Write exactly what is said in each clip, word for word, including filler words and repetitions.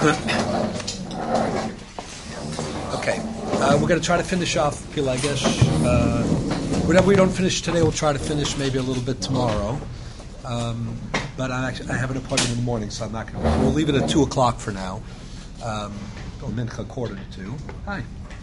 Okay, uh, we're going to try to finish off Pilagesh. Uh, whatever we don't finish today, we'll try to finish maybe a little bit tomorrow. Um, but I, actually, I have an appointment in the morning, so I'm not going to. We'll leave it at two o'clock for now. Um, or mincha quarter to two. Hi.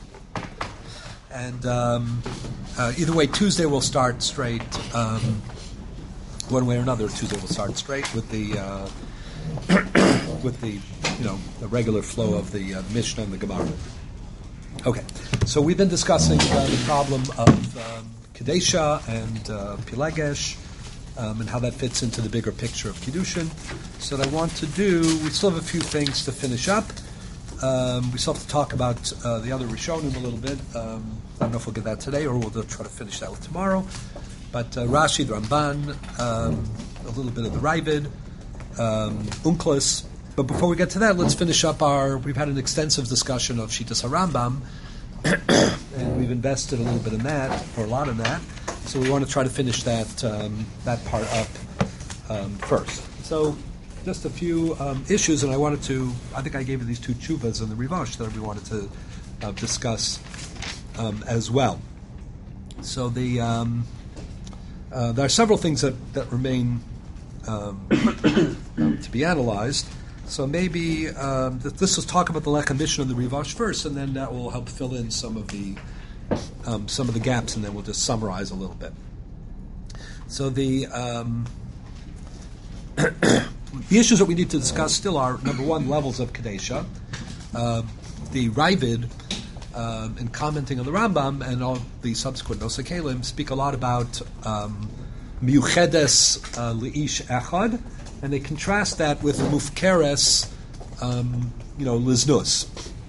And um, uh, either way, Tuesday we'll start straight. Um, one way or another, Tuesday we'll start straight with the uh, with the you know the regular flow of the uh, Mishnah and the Gemara. Okay, so we've been discussing uh, the problem of um, Kedesha and uh, Pilagesh um, and how that fits into the bigger picture of Kiddushin. So what I want to do, we still have a few things to finish up. Um, we still have to talk about uh, the other Rishonim a little bit. Um, I don't know if we'll get that today or we'll try to finish that with tomorrow. But uh, Rashi, the Ramban, um, a little bit of the Ravid, um, Unklis. But before we get to that, let's finish up our... We've had an extensive discussion of Shitas HaRambam, and we've invested a little bit in that, or a lot in that. So we want to try to finish that um, that part up um, first. So just a few um, issues, and I wanted to... I think I gave you these two tshuvas in the Rivash that we wanted to uh, discuss um, as well. So the um, uh, there are several things that, that remain um, um, to be analyzed. So maybe um, th- this will talk about the Lechem Mishnah and the Rivash first, and then that will help fill in some of the um, some of the gaps, and then we'll just summarize a little bit. So the um, the issues that we need to discuss still are, number one, levels of Kedesha. Uh, the Ravid, um, in commenting on the Rambam and all the subsequent Nosei Kelim, speak a lot about um, Miuchedes uh, Leish Echad, and they contrast that with Mufkeres, um, you know, Liznus.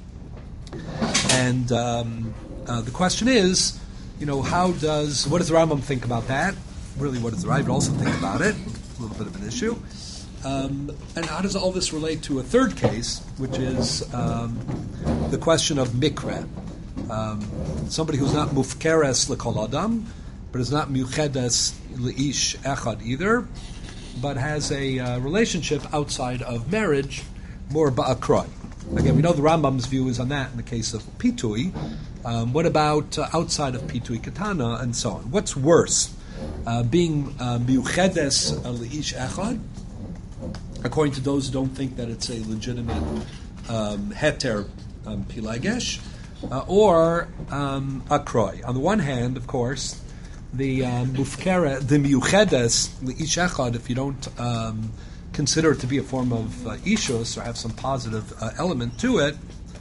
And um, uh, the question is, you know, how does, what does the Rambam think about that? Really, what does the Ravid also think about it? A little bit of an issue. Um, and how does all this relate to a third case, which is um, the question of Mikra? Um, somebody who's not Mufkeres L'Kol Adam, but is not Miuchedes Leish Echad either, but has a uh, relationship outside of marriage, more ba'akroi. Again, we know the Rambam's view is on that in the case of pitui. Um, what about uh, outside of pitui katana and so on? What's worse, uh, being miuchedes uh, leish echad, according to those who don't think that it's a legitimate um, heter um, pilagesh, uh, or um, akroi? On the one hand, of course, the um, mufkera, the miuchedes leish echad, if you don't um, consider it to be a form of uh, ishus or have some positive uh, element to it,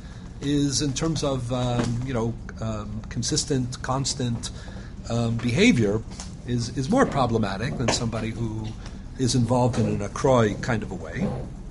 is in terms of um, you know um, consistent, constant um, behavior, is is more problematic than somebody who is involved in an akroi kind of a way.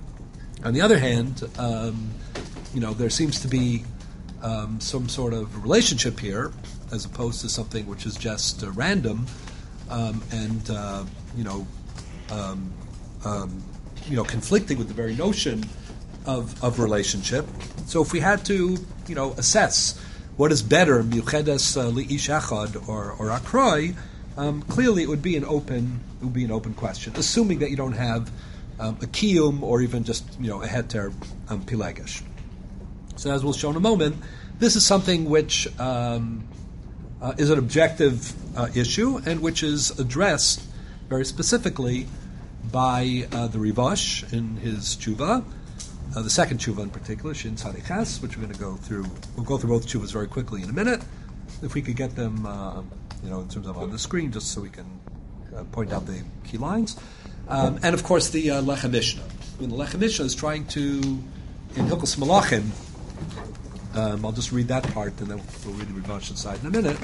On the other hand, um, you know there seems to be um, some sort of relationship here, as opposed to something which is just uh, random um, and uh, you know um, um, you know conflicting with the very notion of of relationship. So if we had to you know assess what is better, miuchedes uh, leish echad or or akroi, um, clearly it would be an open it would be an open question, assuming that you don't have um, a kiyum or even just you know a heter um, pilagesh. So as we'll show in a moment, this is something which um, uh, is an objective uh, issue and which is addressed very specifically by uh, the Rivash in his tshuva, uh, the second tshuva in particular, Shin Tzadiches, which we're going to go through. We'll go through both tshuvas very quickly in a minute. If we could get them, uh, you know, in terms of on the screen, just so we can uh, point out the key lines. Um, and of course, the uh, Lechem Mishnah. I mean, the Lechem Mishnah is trying to, in Hilchos Malachim, um, I'll just read that part, and then we'll read the Rivash inside in a minute.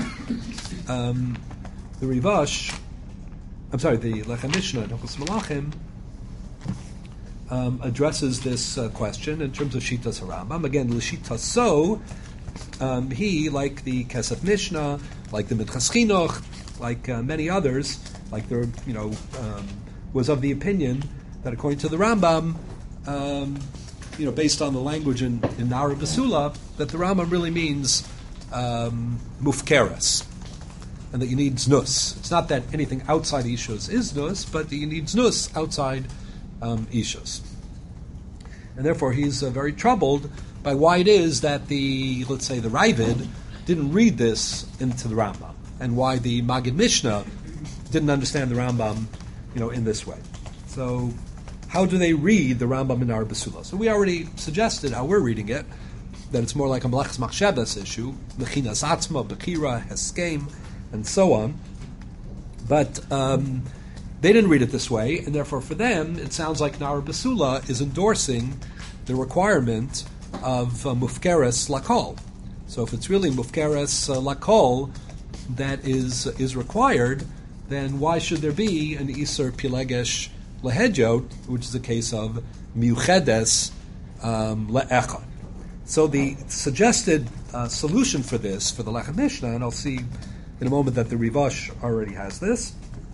Um, the Rivash. I'm sorry, the Lechem Mishnah in Hilchos Malachim um, addresses this uh, question in terms of Shitas HaRambam. Again, L'Shitas So, um, he, like the Kesef Mishnah, like the Minchas Chinuch, like uh, many others, like the, you know, um, was of the opinion that according to the Rambam, um, you know, based on the language in, in Nara Basula, that the Rambam really means um, mufkeres, and that you need znus. It's not that anything outside ishus is znus, but you need znus outside um, ishus. And therefore he's uh, very troubled by why it is that the, let's say, the Ravid didn't read this into the Rambam, and why the Magid Mishnah didn't understand the Rambam, you know, in this way. So how do they read the Rambam in our Basula? So we already suggested how we're reading it, that it's more like a Melechus Machshavas issue, Mechinas Atzma, Bechira, Heskem, and so on. But um, they didn't read it this way, and therefore for them, it sounds like Nar Basula is endorsing the requirement of uh, Mufkeres Lakol. So if it's really Mufkeres uh, Lakol that is is required, then why should there be an Iser Pilegesh Lehedjot, which is a case of Miuchedes um, Le'echad. So the suggested uh, solution for this, for the Lechem Mishnah, and I'll see in a moment that the Rivash already has this,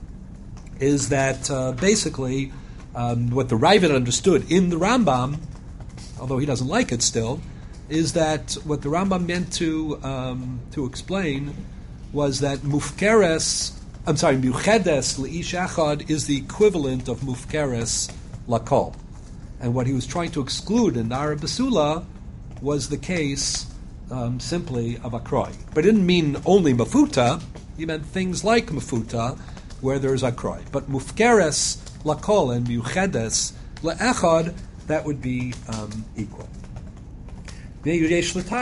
is that uh, basically um, what the Ravid understood in the Rambam, although he doesn't like it still, is that what the Rambam meant to um, to explain was that Mufkeres, I'm sorry, Miuchedes Le'ish Echad is the equivalent of Mufkeres Lakol. And what he was trying to exclude in Nar Basula was the case um, simply of Akroi. But it didn't mean only Mafuta, he meant things like Mafuta, where there's Akroi. But Mufkeres Lakol and Miuchedes Le'echad, that would be um, equal. Again, this is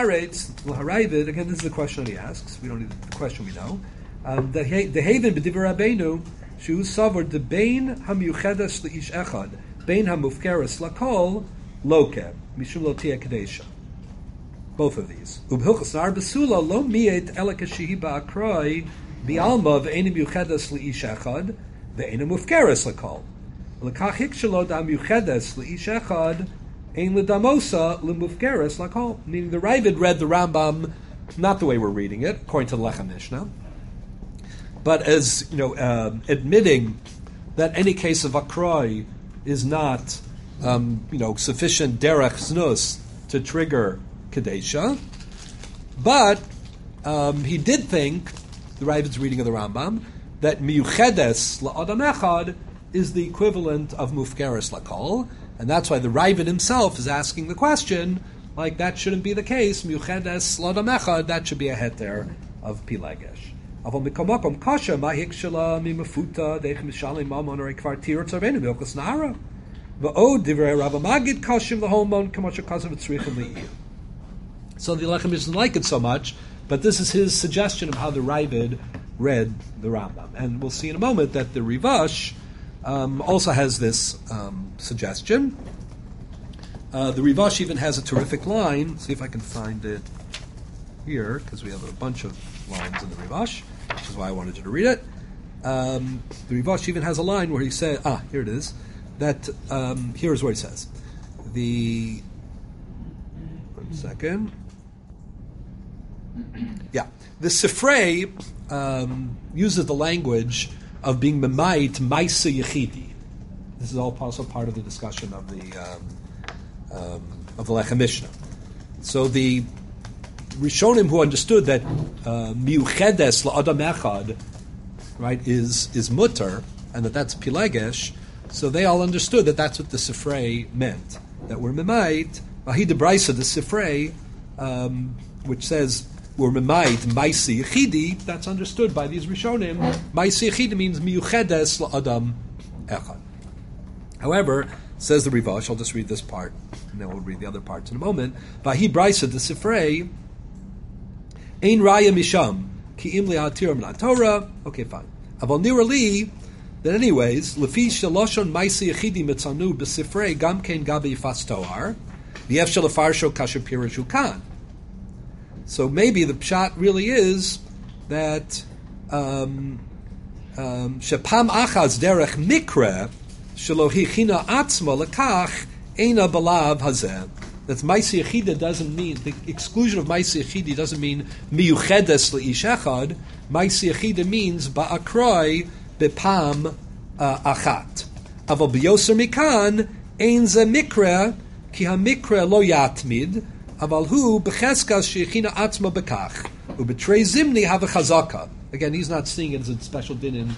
the question that he asks. We don't need the question we know. Um, the Haven b'divrei Rabbeinu, shu savar de bein hamiuchedes leish echad, bein hamufkeres lakol loke mishum lo tia kadesha. Both of these. Ubhilchas nar besula lo miet ela kashihi ba'akroi bi'alma v'enim yuchedes leish echad ve'enim mufkeres lakol. L'kach hikshelo da miuchedes leish echad ein l'damosa l'mufkeres lakol. Meaning the Ravid read the Rambam not the way we're reading it, according to the Lechem Mishnah, but as, you know, uh, admitting that any case of akroi is not, um, you know, sufficient derech znus to trigger kadesha. But um, he did think, the Ravid's reading of the Rambam, that miyuchedes la'adam echad is the equivalent of mufkeres lakol, and that's why the Ravid himself is asking the question, like that shouldn't be the case. Miyuchedes la'adam echad, that should be a heter of pilegesh. Aval mikomakom kasha mahikshela mimafuta deich mishalim mamon or ekvar tirot zarvenu milkos nara va'od divrei Rav Magid kashim lahomon kamasha kasav tzrichim li'ir. So the Lechem doesn't like it so much, but this is his suggestion of how the Ravid read the Rambam, and we'll see in a moment that the Rivash um, also has this um, suggestion. Uh, the Rivash even has a terrific line. See if I can find it here, because we have a bunch of lines in the Rivash, which is why I wanted you to read it. Um, the Rivash even has a line where he said, ah, here it is, that, um, here's what he says. The, one second. Yeah, the Sifrei um, uses the language of being memait maisa yechidi. This is all also part of the discussion of the um, um, of the Lechem Mishnah. So the Rishonim who understood that uh, miuchedes la'adam echad, right, is is mutter, and that that's pilegesh, so they all understood that that's what the Sifrei meant. That we're memait, vahi debraisa, the Sifrei, um, which says we're memait maisi yechidi, that's understood by these Rishonim. Maisi yechidi means miuchedes la'adam echad. However, says the Rivash, I'll just read this part, and then we'll read the other parts in a moment. Vahi braisa, the Sifrei, ein raya misham ki im le'atir min Torah. Okay, fine. Aval nira li that anyways lefi shaloshon maisi yechidi mitzanu b'sifrei gam kein gabi yifas toar v'yef shelafarsho kasher pirushu kan. So maybe the pshat really is that um, um, shepam achaz derech mikra shelo hichina atzma lekach eina balav hazeh. That's Maisi Yechida doesn't mean, the exclusion of Maisi Yechida doesn't mean miyuchedes leish echad. Maisi Yechida means ba'akroi bepam achat. Aval biyoser mikan ein ze mikra ki hamikra lo yatmid aval hu becheskas sheichina atzma bekach ubetrei zimni have a chazaka. Again, he's not seeing it as a special din in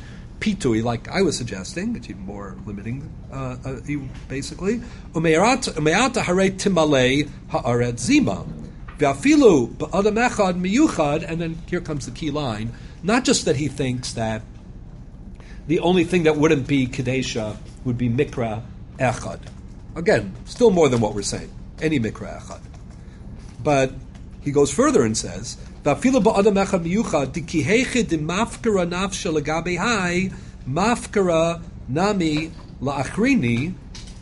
pitui, like I was suggesting, it's even more limiting, uh, uh, basically. Umeata hare timale haaret zima. V'afilu ba'adam echad miyuchad, and then here comes the key line, not just that he thinks that the only thing that wouldn't be Kadesha would be Mikra Echad. Again, still more than what we're saying. Any Mikra Echad. But he goes further and says, V'afilu ba'adam echad miyuchad dikiheche de mafkara nafsha legabe hai mafkara nami la'achrini.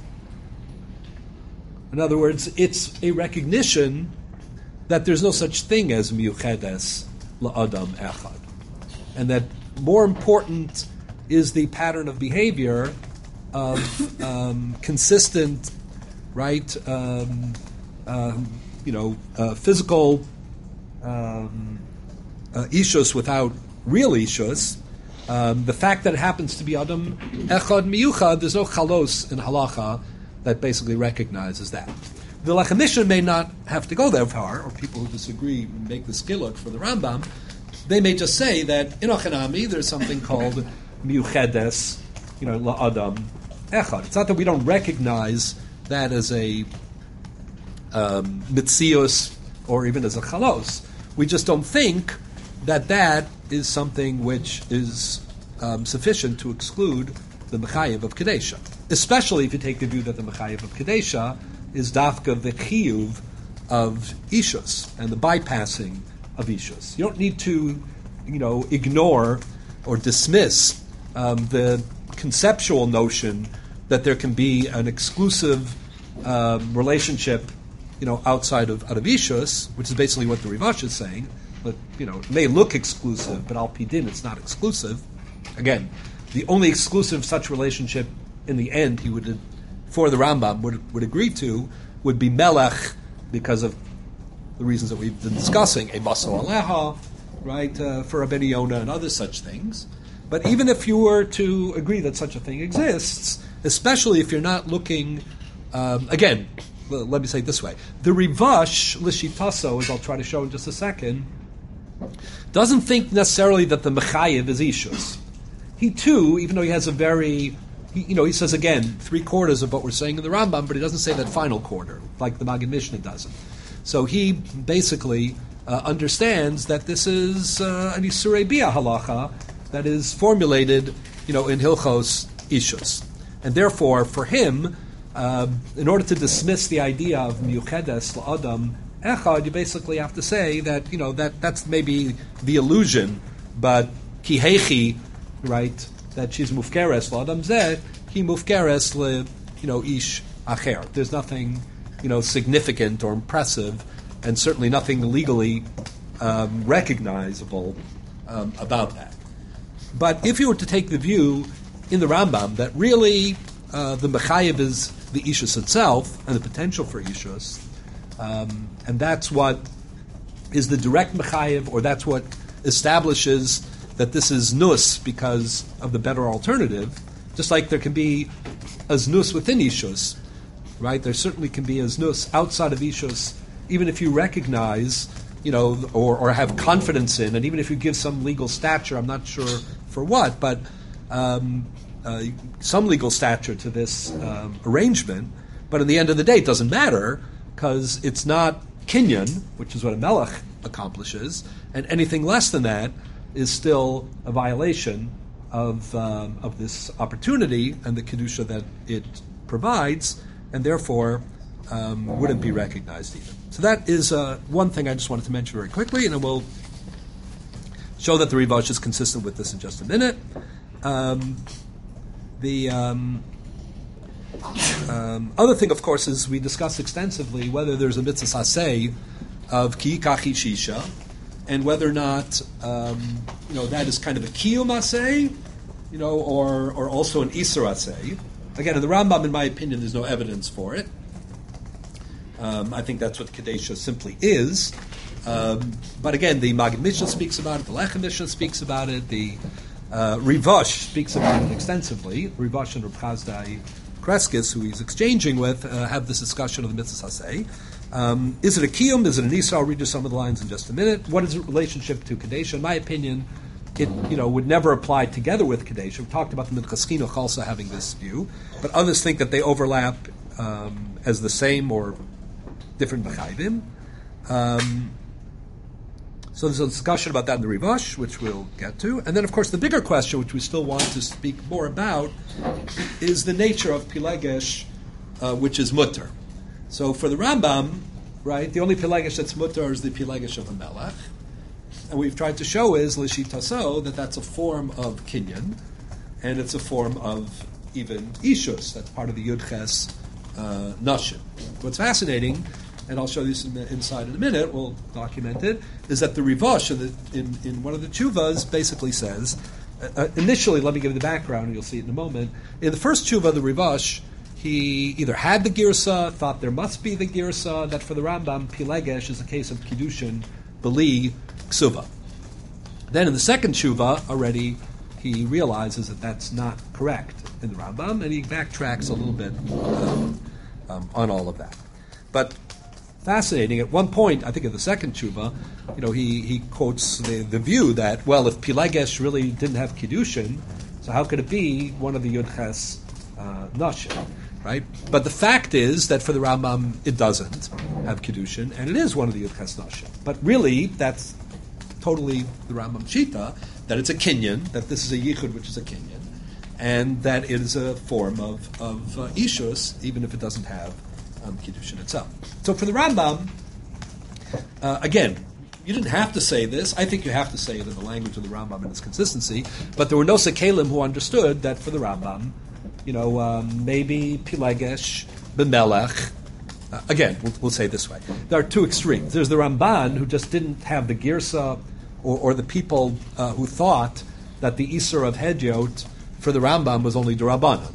In other words, it's a recognition that there's no such thing as miyuchedes la'adam echad. And that more important is the pattern of behavior of um, consistent, right, um, um, you know, uh, physical um, uh, ishus without real ishus. Um, the fact that it happens to be adam echad miyuchad, there's no chalos in halacha that basically recognizes that. The Lechem Mishnah may not have to go that far, or people who disagree make the skillet for the Rambam. They may just say that in Ochanami there's something called miyuchedes, you know, la'adam echad. It's not that we don't recognize that as a um, mitzius or even as a chalos. We just don't think that that is something which is um, sufficient to exclude the mechayev of Kadesha. Especially if you take the view that the mechayev of Kadesha is dafka the chiyuv of ishus and the bypassing of ishus. You don't need to, you know, ignore or dismiss um, the conceptual notion that there can be an exclusive um, relationship, you know, outside of out of ishus, which is basically what the Rivash is saying. But you know, it may look exclusive, but al pidin it's not exclusive. Again, the only exclusive such relationship in the end he would, for the Rambam, would would agree to would be melech, because of the reasons that we've been discussing, a baso aleha, right, uh, for Rabbeinu Yonah and other such things. But even if you were to agree that such a thing exists, especially if you're not looking, um, again, l- let me say it this way, the Rivash, Lishitaso, as I'll try to show in just a second, doesn't think necessarily that the Mechayev is Ishus. He too, even though he has a very, he, you know, he says again, three quarters of what we're saying in the Rambam, but he doesn't say that final quarter, like the Maggid Mishnah doesn't. So he basically uh, understands that this is uh, an Isurei Bia halacha that is formulated, you know, in Hilchos Ishus. And therefore, for him, uh, in order to dismiss the idea of Miyuchedes La'adam Echad, you basically have to say that, you know, that that's maybe the illusion, but Kihechi, right, that she's Mufkeres La'adam Zeh, Ki Mufkeres Le, you know, Ish Acher. There's nothing, you know, significant or impressive, and certainly nothing legally um, recognizable um, about that. But if you were to take the view in the Rambam that really uh, the Mechayev is the Ishus itself and the potential for Ishus, um, and that's what is the direct Mechayev, or that's what establishes that this is Nus because of the better alternative, just like there can be a Znus within Ishus, right? There certainly can be a Znus outside of Ishus, even if you recognize, you know, or, or have confidence in, and even if you give some legal stature, I'm not sure for what, but um, uh, some legal stature to this um, arrangement, but in the end of the day, it doesn't matter, because it's not kinyan, which is what a melech accomplishes, and anything less than that is still a violation of um, of this opportunity and the kedusha that it provides, and therefore um, wouldn't be recognized even. So that is uh, one thing I just wanted to mention very quickly, and I will show that the Rivash is consistent with this in just a minute. Um, the um, um, other thing, of course, is we discussed extensively whether there's a mitzvah saseh of ki kachi shisha, and whether or not um, you know that is kind of a kiyum aseh, you know, or or also an isur aseh. Again, in the Rambam, in my opinion, there's no evidence for it. Um, I think that's what Kadesha simply is. Um, but again, the Maggid Mishnah speaks about it, the Lechem Mishnah speaks about it, the uh, Rivash speaks about it extensively. Rivash and Reb Chazdai Kreskis, who he's exchanging with, uh, have this discussion of the mitzvah saseh. Um, is it a kiyum? Is it an isur? I'll read you some of the lines in just a minute. What is the relationship to Kadesha? In my opinion, it you know would never apply together with Kadesh. We talked about the Minchas Chinuch also having this view, but others think that they overlap um, as the same or different B'chayvim. Um, so there's a discussion about that in the Rivash, which we'll get to. And then, of course, the bigger question, which we still want to speak more about, is the nature of Pilegesh, uh, which is mutter. So for the Rambam, right, the only Pilegesh that's mutter is the Pilegesh of a Melech. And what we've tried to show is, L'shitaso, that that's a form of Kinyan, and it's a form of even Ishus. That's part of the Yudches uh, Nashim. What's fascinating, and I'll show you some inside in a minute, we'll document it, is that the Rivash in, in, in one of the Tshuvas basically says, uh, initially, let me give you the background, and you'll see it in a moment. In the first Tshuva, the Rivash, he either had the Girsa, thought there must be the Girsa, that for the Rambam, Pilegesh is a case of Kiddushin, Beli, Ksuva. Then in the second Tshuva, already, he realizes that that's not correct in the Rambam, and he backtracks a little bit um, um, on all of that. But fascinating. At one point, I think in the second tshuva, you know, he, he quotes the, the view that, well, if Pilegesh really didn't have Kiddushin, so how could it be one of the Yudches uh, Nashim, right? But the fact is that for the Rambam, it doesn't have Kiddushin, and it is one of the Yudches Nashim. But really, that's totally the Rambam Shita, that it's a Kinyan, that this is a Yichud, which is a Kinyan, and that it is a form of, of uh, Ishus, even if it doesn't have Um, Kiddushin itself. So for the Rambam, uh, again, you didn't have to say this. I think you have to say it in the language of the Rambam and its consistency. But there were no Sekalim who understood that for the Rambam, you know, um, maybe Pilegesh, B'melech. Uh, again, we'll, we'll say it this way: there are two extremes. There's the Ramban who just didn't have the Girsa, or, or the people uh, who thought that the Isur of Hedyot for the Rambam was only D'Rabbanan,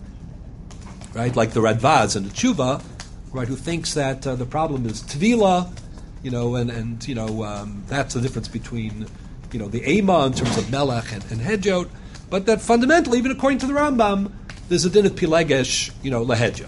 right? Like the Radvaz and the Tshuva, right, who thinks that uh, the problem is Tvila, you know, and, and you know, um, that's the difference between, you know, the Ema in terms of Melech and, and Hedyot, but that fundamentally, even according to the Rambam, there's a din of Pilegesh, you know, Lehedyo.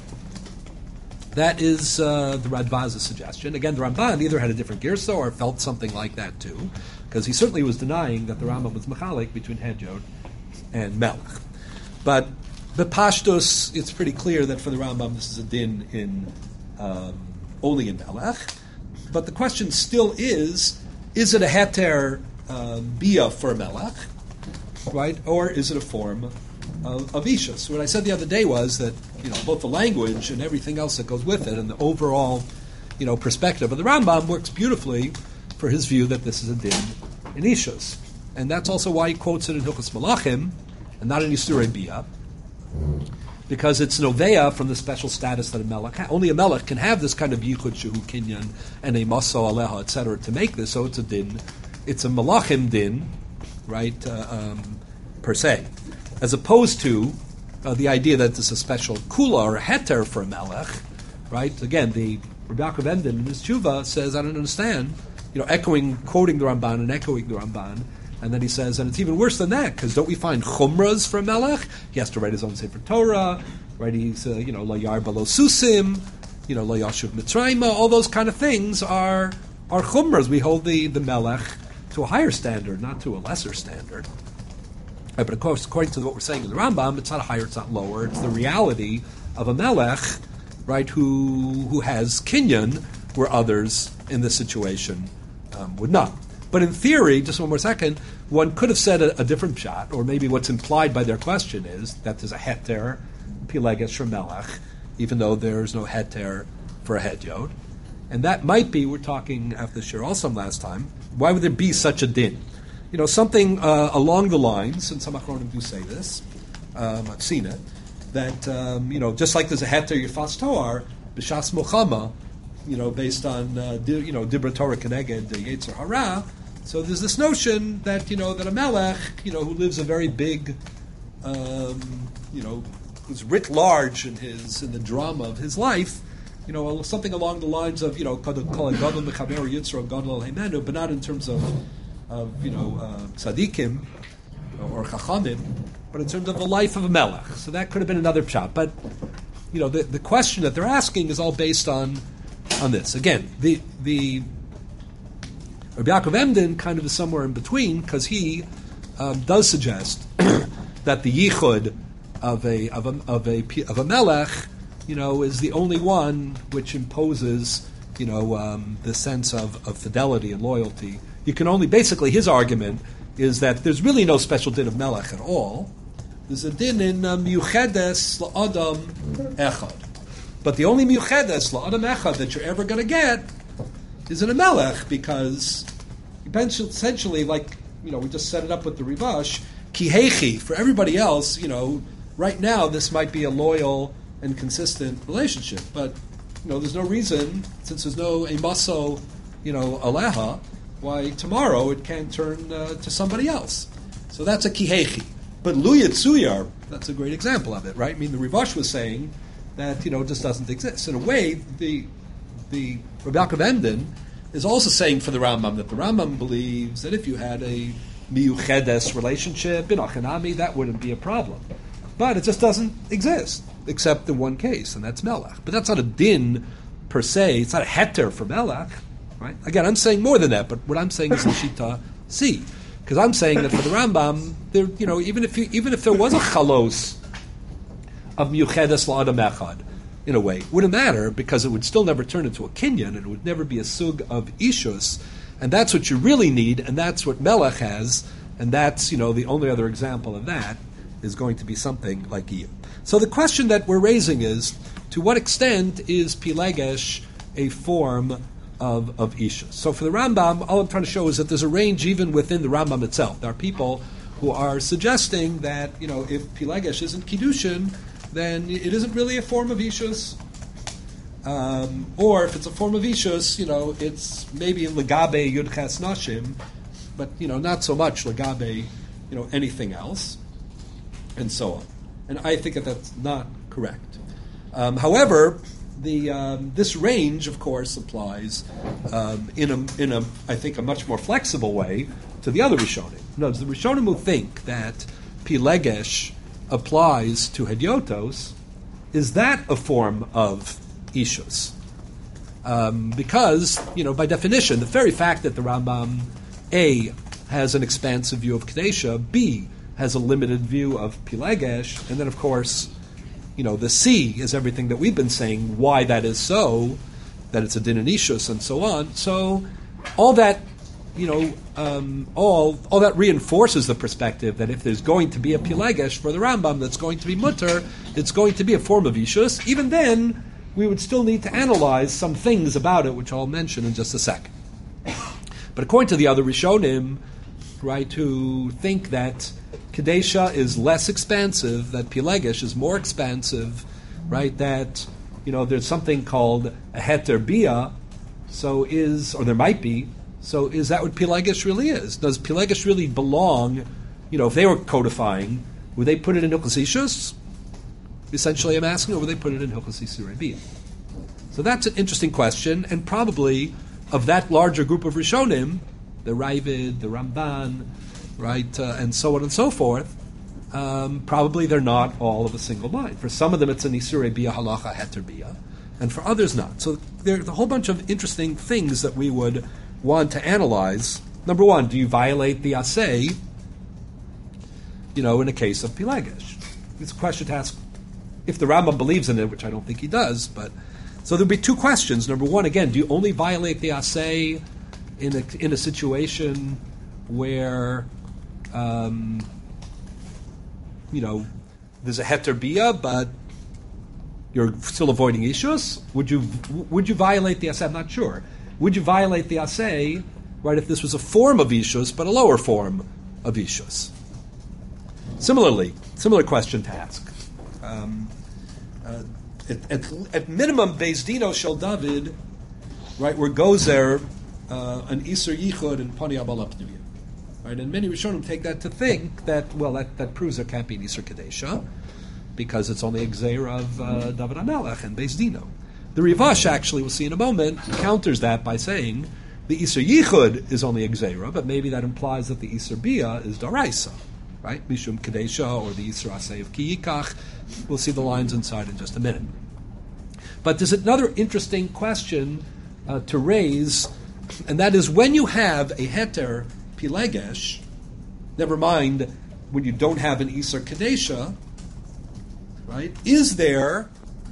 That is uh, the Radvaz's suggestion. Again, the Ramban either had a different girsa or felt something like that too, because he certainly was denying that the Rambam was machalik between Hedyot and Melech. But the Pashtus, it's pretty clear that for the Rambam this is a din in um, only in Melech. But the question still is, is it a heter uh, bia for Melech, right? Or is it a form of, of Ishus? So what I said the other day was that, you know, both the language and everything else that goes with it and the overall, you know, perspective of the Rambam works beautifully for his view that this is a din in Ishus. And that's also why he quotes it in Hilchos Malachim and not in Yisurei Bia, because it's novea from the special status that a melech ha- only a melech can have this kind of yichud shehu kinyan and a maso aleha, et cetera, to make this. So it's a din, it's a malachim din, right, uh, um, per se, as opposed to uh, the idea that it's a special kula or heter for a melech, right? Again, the Rabbi Yaakov Emden in his tshuva says, I don't understand, you know, echoing, quoting the Ramban and echoing the Ramban. And then he says, and it's even worse than that, because don't we find chumras for Melech? He has to write his own Sefer Torah, right? He's, uh, you know, lo yar balo susim, you know, lo yashuv mitzrayma, all those kind of things are are chumras. We hold the, the Melech to a higher standard, not to a lesser standard. Right, but of course, according to what we're saying in the Rambam, it's not higher, it's not lower. It's the reality of a Melech, right, who who has kinyan, where others in this situation um, would not. But in theory, just one more second, one could have said a, a different shot, or maybe what's implied by their question is that there's a heter, Pilegesh for Melech, even though there's no heter for a Hedyot. And that might be, we're talking after Shir also last time, why would there be such a din? You know, something uh, along the lines, and some Achronim do say this, um, I've seen it, that, um, you know, just like there's a heter Yifas Toar, B'Shas Mochama, you know, based on, uh, di, you know, Dibra Torah Keneged, uh, Yetzer Hara. So there's this notion that, you know, that a Melech, you know, who lives a very big, um, you know, who's writ large in his, in the drama of his life, you know, something along the lines of, you know, Kol Gadol Mechaber Yitzro Gadol Heimenu, but not in terms of, of you know, uh, tzaddikim or chachamim, but in terms of the life of a Melech. So that could have been another pshat. But, you know, the, the question that they're asking is all based on on this. Again, the the Rabbi Yaakov Emden kind of is somewhere in between, because he um, does suggest that the yichud of a of a of a of a melech, you know, is the only one which imposes, you know, um, the sense of, of fidelity and loyalty. You can only basically his argument is that there's really no special din of melech at all. There's a din in miyuchedes la'adam echad, but the only miyuchedes la'adam echad that you're ever going to get is in a melech, because essentially, like, you know, we just set it up with the Rivash, kihechi, for everybody else, you know, right now this might be a loyal and consistent relationship, but, you know, there's no reason, since there's no emaso, you know, aleha, why tomorrow it can't turn uh, to somebody else. So that's a kihechi. But Luyat Suyar, that's a great example of it, right? I mean, the Rivash was saying that, you know, it just doesn't exist. In a way, the the Rabbi Yaakov Emden is also saying for the Rambam that the Rambam believes that if you had a miyuchedes relationship in Achanami, that wouldn't be a problem. But it just doesn't exist, except in one case, and that's Melech. But that's not a din per se. It's not a heter for Melech, right? Again, I'm saying more than that, but what I'm saying is the Shita C. Because I'm saying that for the Rambam, there, you know, even if you, even if there was a chalos of miyuchedes la'adam echad, in a way, it wouldn't matter, because it would still never turn into a kinyan, and it would never be a sug of ishus, and that's what you really need, and that's what Melech has, and that's, you know, the only other example of that is going to be something like Iyum. So the question that we're raising is, to what extent is Pilegesh a form of, of ishus? So for the Rambam, all I'm trying to show is that there's a range even within the Rambam itself. There are people who are suggesting that, you know, if Pilegesh isn't Kiddushin, then it isn't really a form of ishus. Um, or if it's a form of ishus, you know, it's maybe in legabe yudches nashim, but, you know, not so much legabe, you know, anything else, and so on. And I think that that's not correct. Um, however, the um, this range, of course, applies um, in a in a I think a much more flexible way to the other Rishonim. No, the Rishonim who think that Pilegesh applies to Hedyotos, is that a form of ishus? Um, because, you know, by definition, the very fact that the Rambam A has an expansive view of Kadesha, B has a limited view of Pilegesh, and then, of course, you know, the C is everything that we've been saying, why that is so, that it's a din and ishus, and so on. So all that, you know, um, all all that reinforces the perspective that if there's going to be a Pilegesh for the Rambam that's going to be mutter, it's going to be a form of ishus. Even then, we would still need to analyze some things about it, which I'll mention in just a second. But according to the other Rishonim, right, who think that Kadesha is less expansive, that Pilegesh is more expansive, right, that, you know, there's something called a heter bia, so is, or there might be, so is that what Pilegesh really is? Does Pilegesh really belong, you know, if they were codifying, would they put it in Hilchos Ishus? Essentially, I'm asking, or would they put it in Hilchos Isurei Bia? So that's an interesting question, and probably of that larger group of Rishonim, the Ravid, the Ramban, right, uh, and so on and so forth, um, probably they're not all of a single mind. For some of them, it's an Isurei Bia halacha heter bia, and for others not. So there's a whole bunch of interesting things that we would want to analyze. Number one, do you violate the asay, you know, in a case of Pilegesh? It's a question to ask if the Rambam believes in it, which I don't think he does. But so there'll be two questions. Number one, again, do you only violate the asay in a, in a situation where, um, you know, there's a heter bia, but you're still avoiding ishus? Would you would you violate the asay? I'm not sure. Would you violate the asay, right, if this was a form of ishus, but a lower form of ishus? Similarly, similar question to ask. Um, uh, at, at, at minimum, Beis Dino Shel David, right, where goes there uh, an Isur Yichud and Pani Abala Pneuya. Right, and many Rishonim take that to think that, well, that, that proves there can't be an Isur Kadesha, because it's only a Gzeira of uh, David HaMelech and Beis Dino. The Rivash, actually, we'll see in a moment, counters that by saying the Isur Yichud is only a Gzeira, but maybe that implies that the Isur Bia is Daraisa, right? Mishum Kadesha, or the Isur Asay of Ki Yikach. We'll see the lines inside in just a minute. But there's another interesting question uh, to raise, and that is when you have a heter Pilegesh, Never mind when you don't have an Isur Kadesha, right? Is there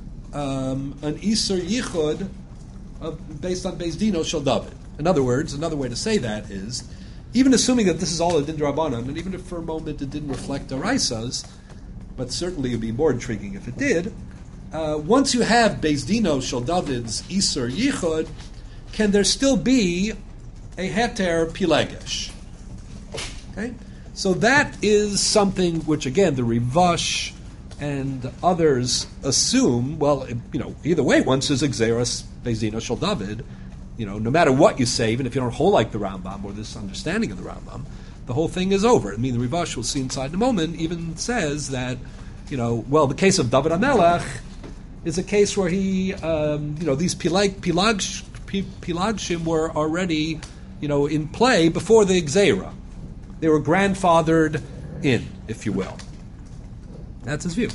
um, an Isur Yichud of, based on Beis Dino Shel David? In other words, another way to say that is, even assuming that this is all a Din Drabanan, and even if for a moment it didn't reflect Araisas, but certainly it would be more intriguing if it did, uh, once you have Beis Dino Shel David's Isur Yichud, can there still be a Heter Pilegesh? Okay? So that is something which, again, the Rivash and others assume, well, you know, either way, once there's Exeris Beis Dino Shel David, you know, no matter what you say, even if you don't hold like the Rambam or this understanding of the Rambam, the whole thing is over. I mean, the Rivash, we'll see inside in a moment, even says that, you know, well, the case of David HaMelech is a case where he, um, you know, these Pilag, Pilag, Pilagshim were already, you know, in play before the Gzeira. They were grandfathered in, if you will. That's his view.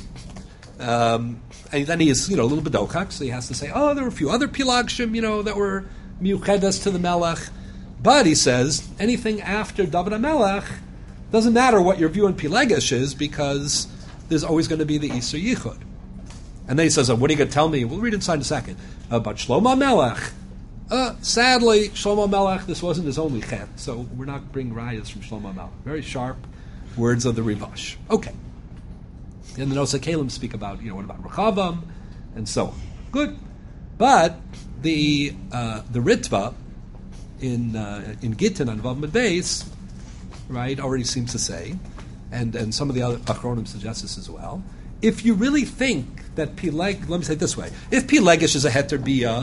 Um, and then he is, you know, a little bit dokak, so he has to say, oh, there were a few other Pilagshim, you know, that were miuchedas to the Melech. But, he says, anything after David HaMelech, doesn't matter what your view on Pilegesh is, because there's always going to be the Isur Yichud. And then he says, oh, what are you going to tell me? We'll read inside in a second. About Shlomo HaMelech. Uh, sadly, Shlomo HaMelech, this wasn't his only chet, so we're not bringing rayas from Shlomo HaMelech. Very sharp words of the Rivash. Okay. And the Nosei Kalim speak about, you know, what about Rechavam, and so on. Good. But the uh, the Ritva in uh, in Gittin on Vav Mud Beis, right, already seems to say, and, and some of the other Achronim suggest this as well, if you really think that Pileg, let me say it this way, if Pilegish is a Heter Bia,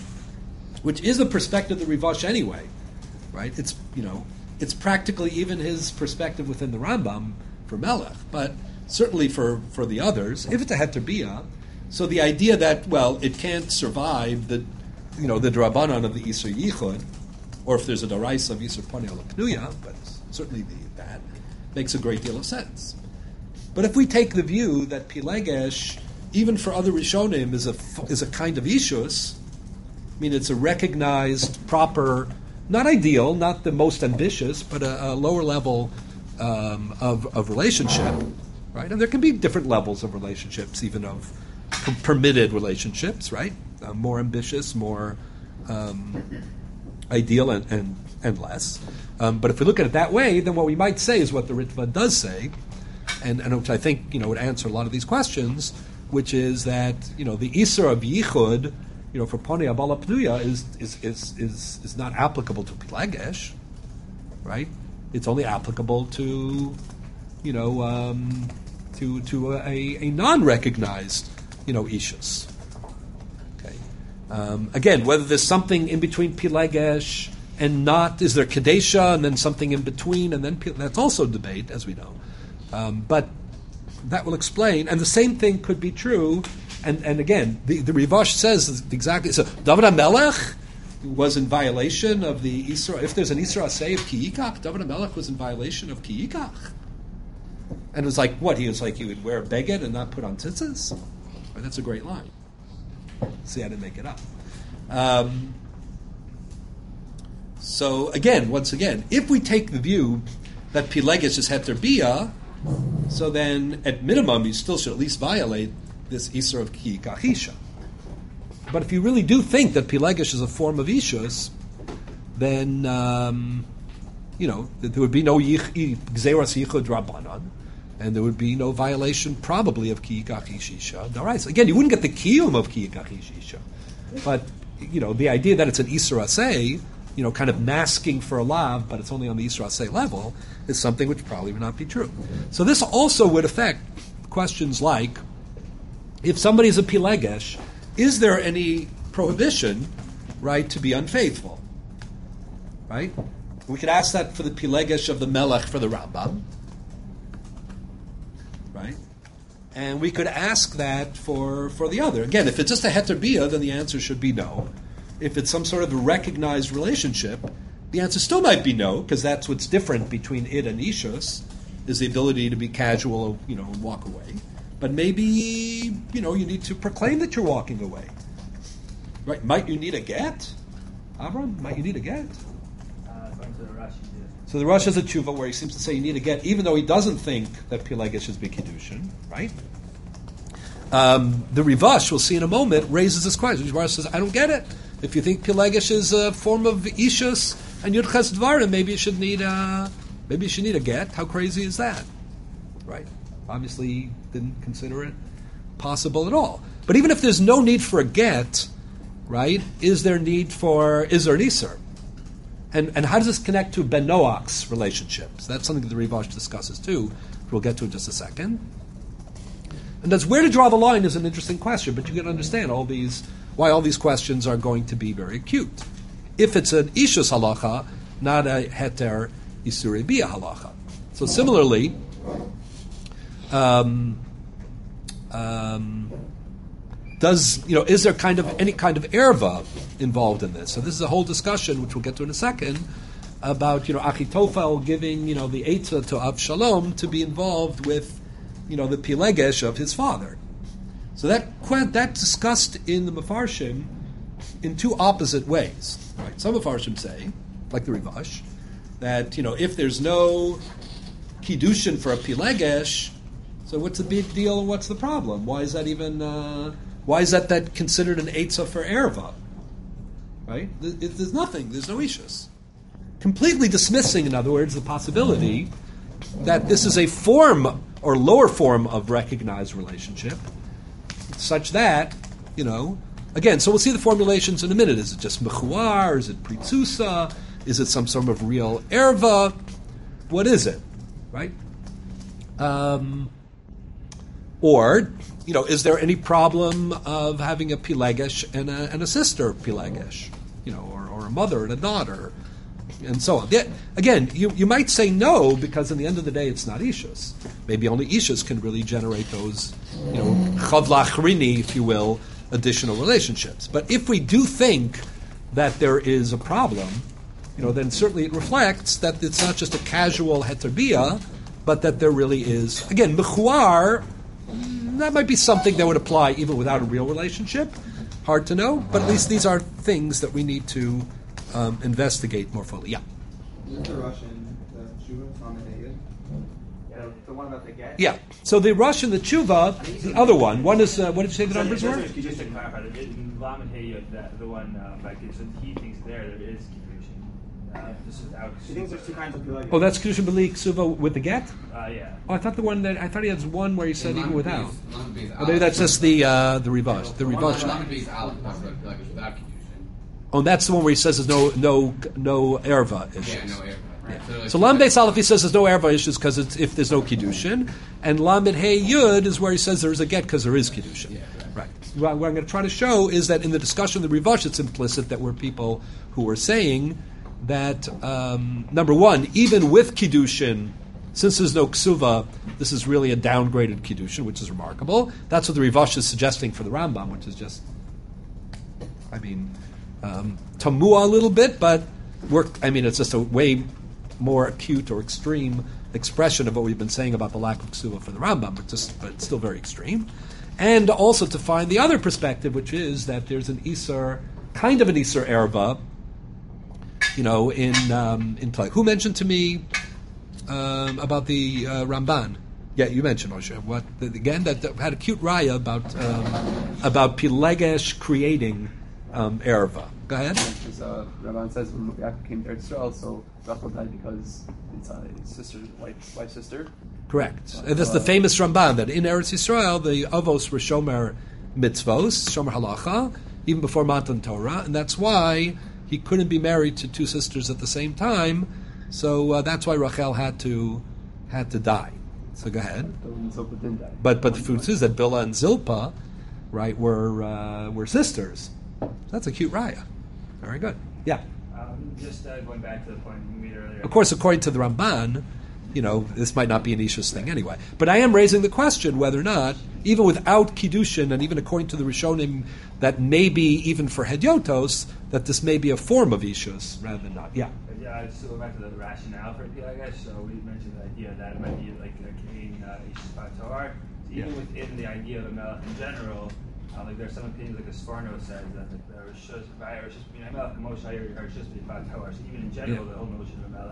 which is the perspective of the Rivash anyway, right? It's, you know, it's practically even his perspective within the Rambam for Melech, but certainly for, for the others, if it's a Heter Bia, so the idea that, well, it can't survive the, you know, the Drabanan of the Isur Yichud, or if there's a Daraisa of Isur Ponei Ala Pnuya, but certainly the, that makes a great deal of sense. But if we take the view that Pilegesh, even for other Rishonim, is a, is a kind of Ishus, I mean, it's a recognized, proper, not ideal, not the most ambitious, but a, a lower level um, of, of relationship, right? And there can be different levels of relationships, even of p- permitted relationships, right? Uh, more ambitious, more um, ideal, and, and, and less. Um, but if we look at it that way, then what we might say is what the Ritva does say, and, and which I think, you know, would answer a lot of these questions, which is that, you know, the Isur of Yichud, you know, for Ponei Ala Pnuya is is, is is is not applicable to Pilegesh, right? It's only applicable to, you know, um, to to a, a non-recognized, you know, Ishus. Okay. Um, again, whether there's something in between Pilegesh and not, is there Kadesha and then something in between, and then that's also debate, as we know. Um, but that will explain, and the same thing could be true. And and again, the, the Rivash says exactly, so David HaMelech was in violation of the Isra. If there's an Isra Aseh of Ki'ikach, David HaMelech was in violation of Ki'ikach. And it was like, what, he was like, he would wear a beged and not put on tzitzis? Right, that's a great line. See, I didn't make it up. Um, so again, once again, if we take the view that Pilegesh is Heter Bia, so then at minimum you still should at least violate this Isra of Ki'ikachisha. But if you really do think that Pilegesh is a form of Ishus, then, um, you know, there would be no Gzeras Yichud Rabbanan, and there would be no violation probably of Ki'ikachisha Daraisa. Again, you wouldn't get the Kiyum of Ki'ikachisha, but, you know, the idea that it's an Isra Aseh, you know, kind of masking for a lav, but it's only on the Isra Aseh level, is something which probably would not be true. So this also would affect questions like, if somebody is a Pilegesh, is there any prohibition, right, to be unfaithful? Right? We could ask that for the Pilegesh of the Melech for the Rambam. Right? And we could ask that for, for the other. Again, if it's just a Heter Bia, then the answer should be no. If it's some sort of a recognized relationship, the answer still might be no, because that's what's different between it and Ishus, is the ability to be casual, you know, and walk away. But maybe, you know, you need to proclaim that you're walking away. Right? Might you need a get? Avram, might you need a get? Uh, according to the Rashi, So the Rosh has a tshuva where he seems to say you need a get, even though he doesn't think that Pilegesh is B'Kiddushin, right? Um, the Rivash, we'll see in a moment, raises this question. The Rivash says, I don't get it. If you think Pilegesh is a form of Ishus and Yud Ches Dvarim, maybe you should need a, maybe you should need a get. How crazy is that? Right? Obviously, he didn't consider it possible at all. But even if there's no need for a get, right, is there need for, is there an Isser? And and how does this connect to Ben Noach's relationship? So that's something that the Rivash discusses too, which we'll get to in just a second. And that's where to draw the line is an interesting question, but you can understand all these why all these questions are going to be very acute. If it's an Ishus halacha, not a Heter Isurei Bia halacha. So similarly, um, um, does you know is there kind of any kind of erva involved in this? So this is a whole discussion, which we'll get to in a second, about you know Achitophel giving you know the Eitzah to Avshalom to be involved with you know the Pilegesh of his father. So that that discussed in the Mefarshim in two opposite ways. Right? Some Mefarshim say, like the Rivash, that you know if there's no Kiddushin for a Pilegesh, so what's the big deal and what's the problem? Why is that even uh, why is that that considered an Eitzah for Erva? Right? There's nothing. There's no Ishus. Completely dismissing, in other words, the possibility that this is a form or lower form of recognized relationship, such that, you know, again, so we'll see the formulations in a minute. Is it just mechuar? Is it pritzusa? Is it some sort of real erva? What is it? Right? Um, or, you know, is there any problem of having a pilegesh and a, and a sister pilegesh? You know, or, or a mother and a daughter, and so on. Yeah, again, you, you might say no, because in the end of the day, it's not Ishus. Maybe only Ishus can really generate those, you know, chavla achrini, if you will, additional relationships. But if we do think that there is a problem, you know, then certainly it reflects that it's not just a casual heterbia, but that there really is, again, mechuar, that might be something that would apply even without a real relationship. Hard to know, but at least these are things that we need to um, investigate more fully. Yeah. Is the Russian the tshuva from the Yeah, the one about the get. Yeah. So the Russian, the tshuva, the other one. One is uh, what did you say the numbers were? Just to clarify, in Lamed Hey, the one uh, like it's, he thinks there there is Kiddushin. Uh, this is out. He thinks there's two kinds of pilegesh. Oh, that's Kiddushin B'li Ksuva with the get. Uh, yeah. Oh, I thought the one that I thought he had one where he said even without. Lamed Oh, maybe that's just the uh, the Rivash. The Rivash. Lamed is out, not like without Kiddushin. Oh, that's the one where he says there's no no no erva issues. Yeah, no erva. Right. So, like, So Lamed Beis Aleph he says there's no erva issues because it's if there's no kiddushin, and Lamed Hey Yud is where he says there is a get because there is kiddushin. Yeah, right. Right. Well, what I'm going to try to show is that in the discussion of the Rivash, it's implicit that we're people who were saying that um, number one, even with kiddushin, since there's no ksuva, this is really a downgraded kiddushin, which is remarkable. That's what the Rivash is suggesting for the Rambam, which is just, I mean, um, tamua a little bit, but we're, I mean, it's just a way more acute or extreme expression of what we've been saying about the lack of ksuva for the Rambam, but just, but it's still very extreme. And also to find the other perspective, which is that there's an Isser, kind of an Isser erva, you know, in um, in play. Who mentioned to me um, about the uh, Ramban? Yeah, you mentioned, Moshe. What again? That, that had a cute raya about um, about Pilegesh creating um, erva. Go ahead. Because uh, Ramban says when Yaakov came to Eretz Yisrael, so Rachel died because it's uh, his sister's wife, wife's sister. Correct. And that's the famous Ramban that in Eretz Yisrael the avos were shomer mitzvos, shomer halacha, even before Matan Torah, and that's why he couldn't be married to two sisters at the same time. So uh, that's why Rachel had to had to die. So go ahead. But but the truth is that Bilhah and Zilpah, right, were uh, were sisters. That's a cute raya. Very good. Yeah. Um, just uh, going back to the point you made earlier. Of course, according to the Ramban, you know, this might not be an Ishus thing anyway. But I am raising the question whether or not, even without Kiddushin, and even according to the Rishonim, that maybe even for Hedyotos, that this may be a form of Ishus rather than not. Yeah. But yeah, just to go back to the rationale for Pilegesh, so we mentioned the idea that it might be like a Kain Ishus Patar. Even Yeah. within the idea of a Melech in general, uh, like there's some opinions, like the Sforno says, that the Rishus, Rishus, Melech, Moshe, Rishus, Patar. So even in general, Yeah. the whole notion of a Melech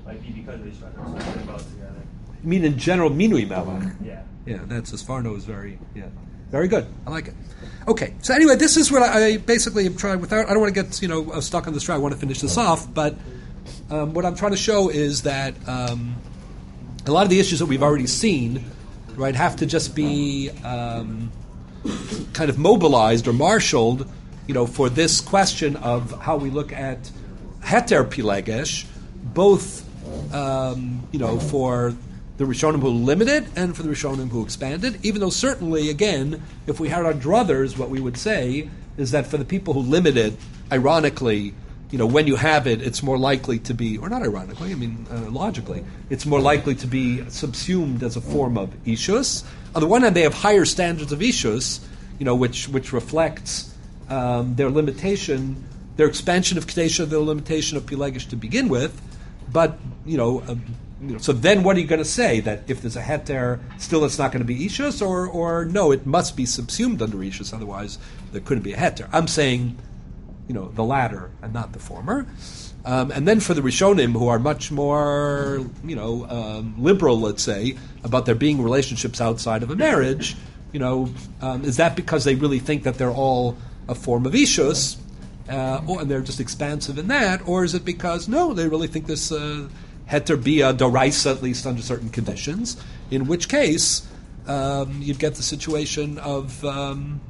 might be because of Ishvat Torah, so I put them both together. You mean in general, Minui Melech? Yeah. Yeah, that's as Farno is very, yeah, very good. I like it. Okay, so anyway, this is what I, I basically am trying, without, I don't want to get, you know, stuck on this track, I want to finish this off, but um, what I'm trying to show is that um, a lot of the issues that we've already seen, right, have to just be um, kind of mobilized or marshaled, you know, for this question of how we look at Heter Pilegesh, both, um, you know, for the Rishonim who limited and for the Rishonim who expanded, even though certainly, again, if we had our druthers, what we would say is that for the people who limited, ironically, you know, when you have it, it's more likely to be, or not ironically, I mean, uh, logically, it's more likely to be subsumed as a form of Ishus. On the one hand, they have higher standards of Ishus, you know, which which reflects um, their limitation, their expansion of Kadesha, their limitation of Pilegish to begin with, but, you know, uh, you know, so then what are you going to say? That if there's a heter, still it's not going to be Ishus, or, or no, it must be subsumed under Ishus, otherwise there couldn't be a heter. I'm saying, you know, the latter and not the former. Um, and then for the Rishonim, who are much more, you know, um, liberal, let's say, about there being relationships outside of a marriage, you know, um, is that because they really think that they're all a form of Ishus, uh, or, and they're just expansive in that, or is it because, no, they really think this uh, heter bia doraisa, at least under certain conditions, in which case um, you'd get the situation of, um,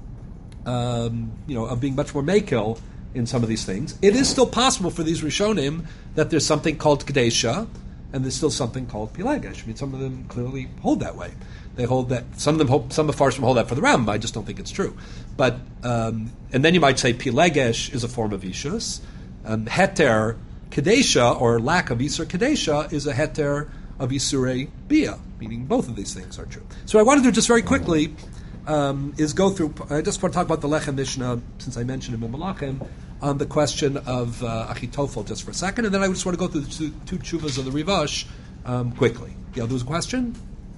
um, you know, of being much more makil in some of these things. It is still possible for these Rishonim that there's something called Kadesha, and there's still something called Pilegesh. I mean, some of them clearly hold that way. They hold that. Some of them, hold, some of Farshim hold that for the Rambam. I just don't think it's true. But um, and then you might say Pilegesh is a form of Ishus. Um, heter Kadesha, or lack of Isur Kadesha, is a heter of Isurei Bia, meaning both of these things are true. So what I want to do just very quickly um, is go through. I just want to talk about the Lechem Mishnah, since I mentioned him in Malachim, on the question of uh, Achitofel just for a second, and then I just want to go through the two, two tshuvas of the Rivash um, quickly. Yeah, there was a question?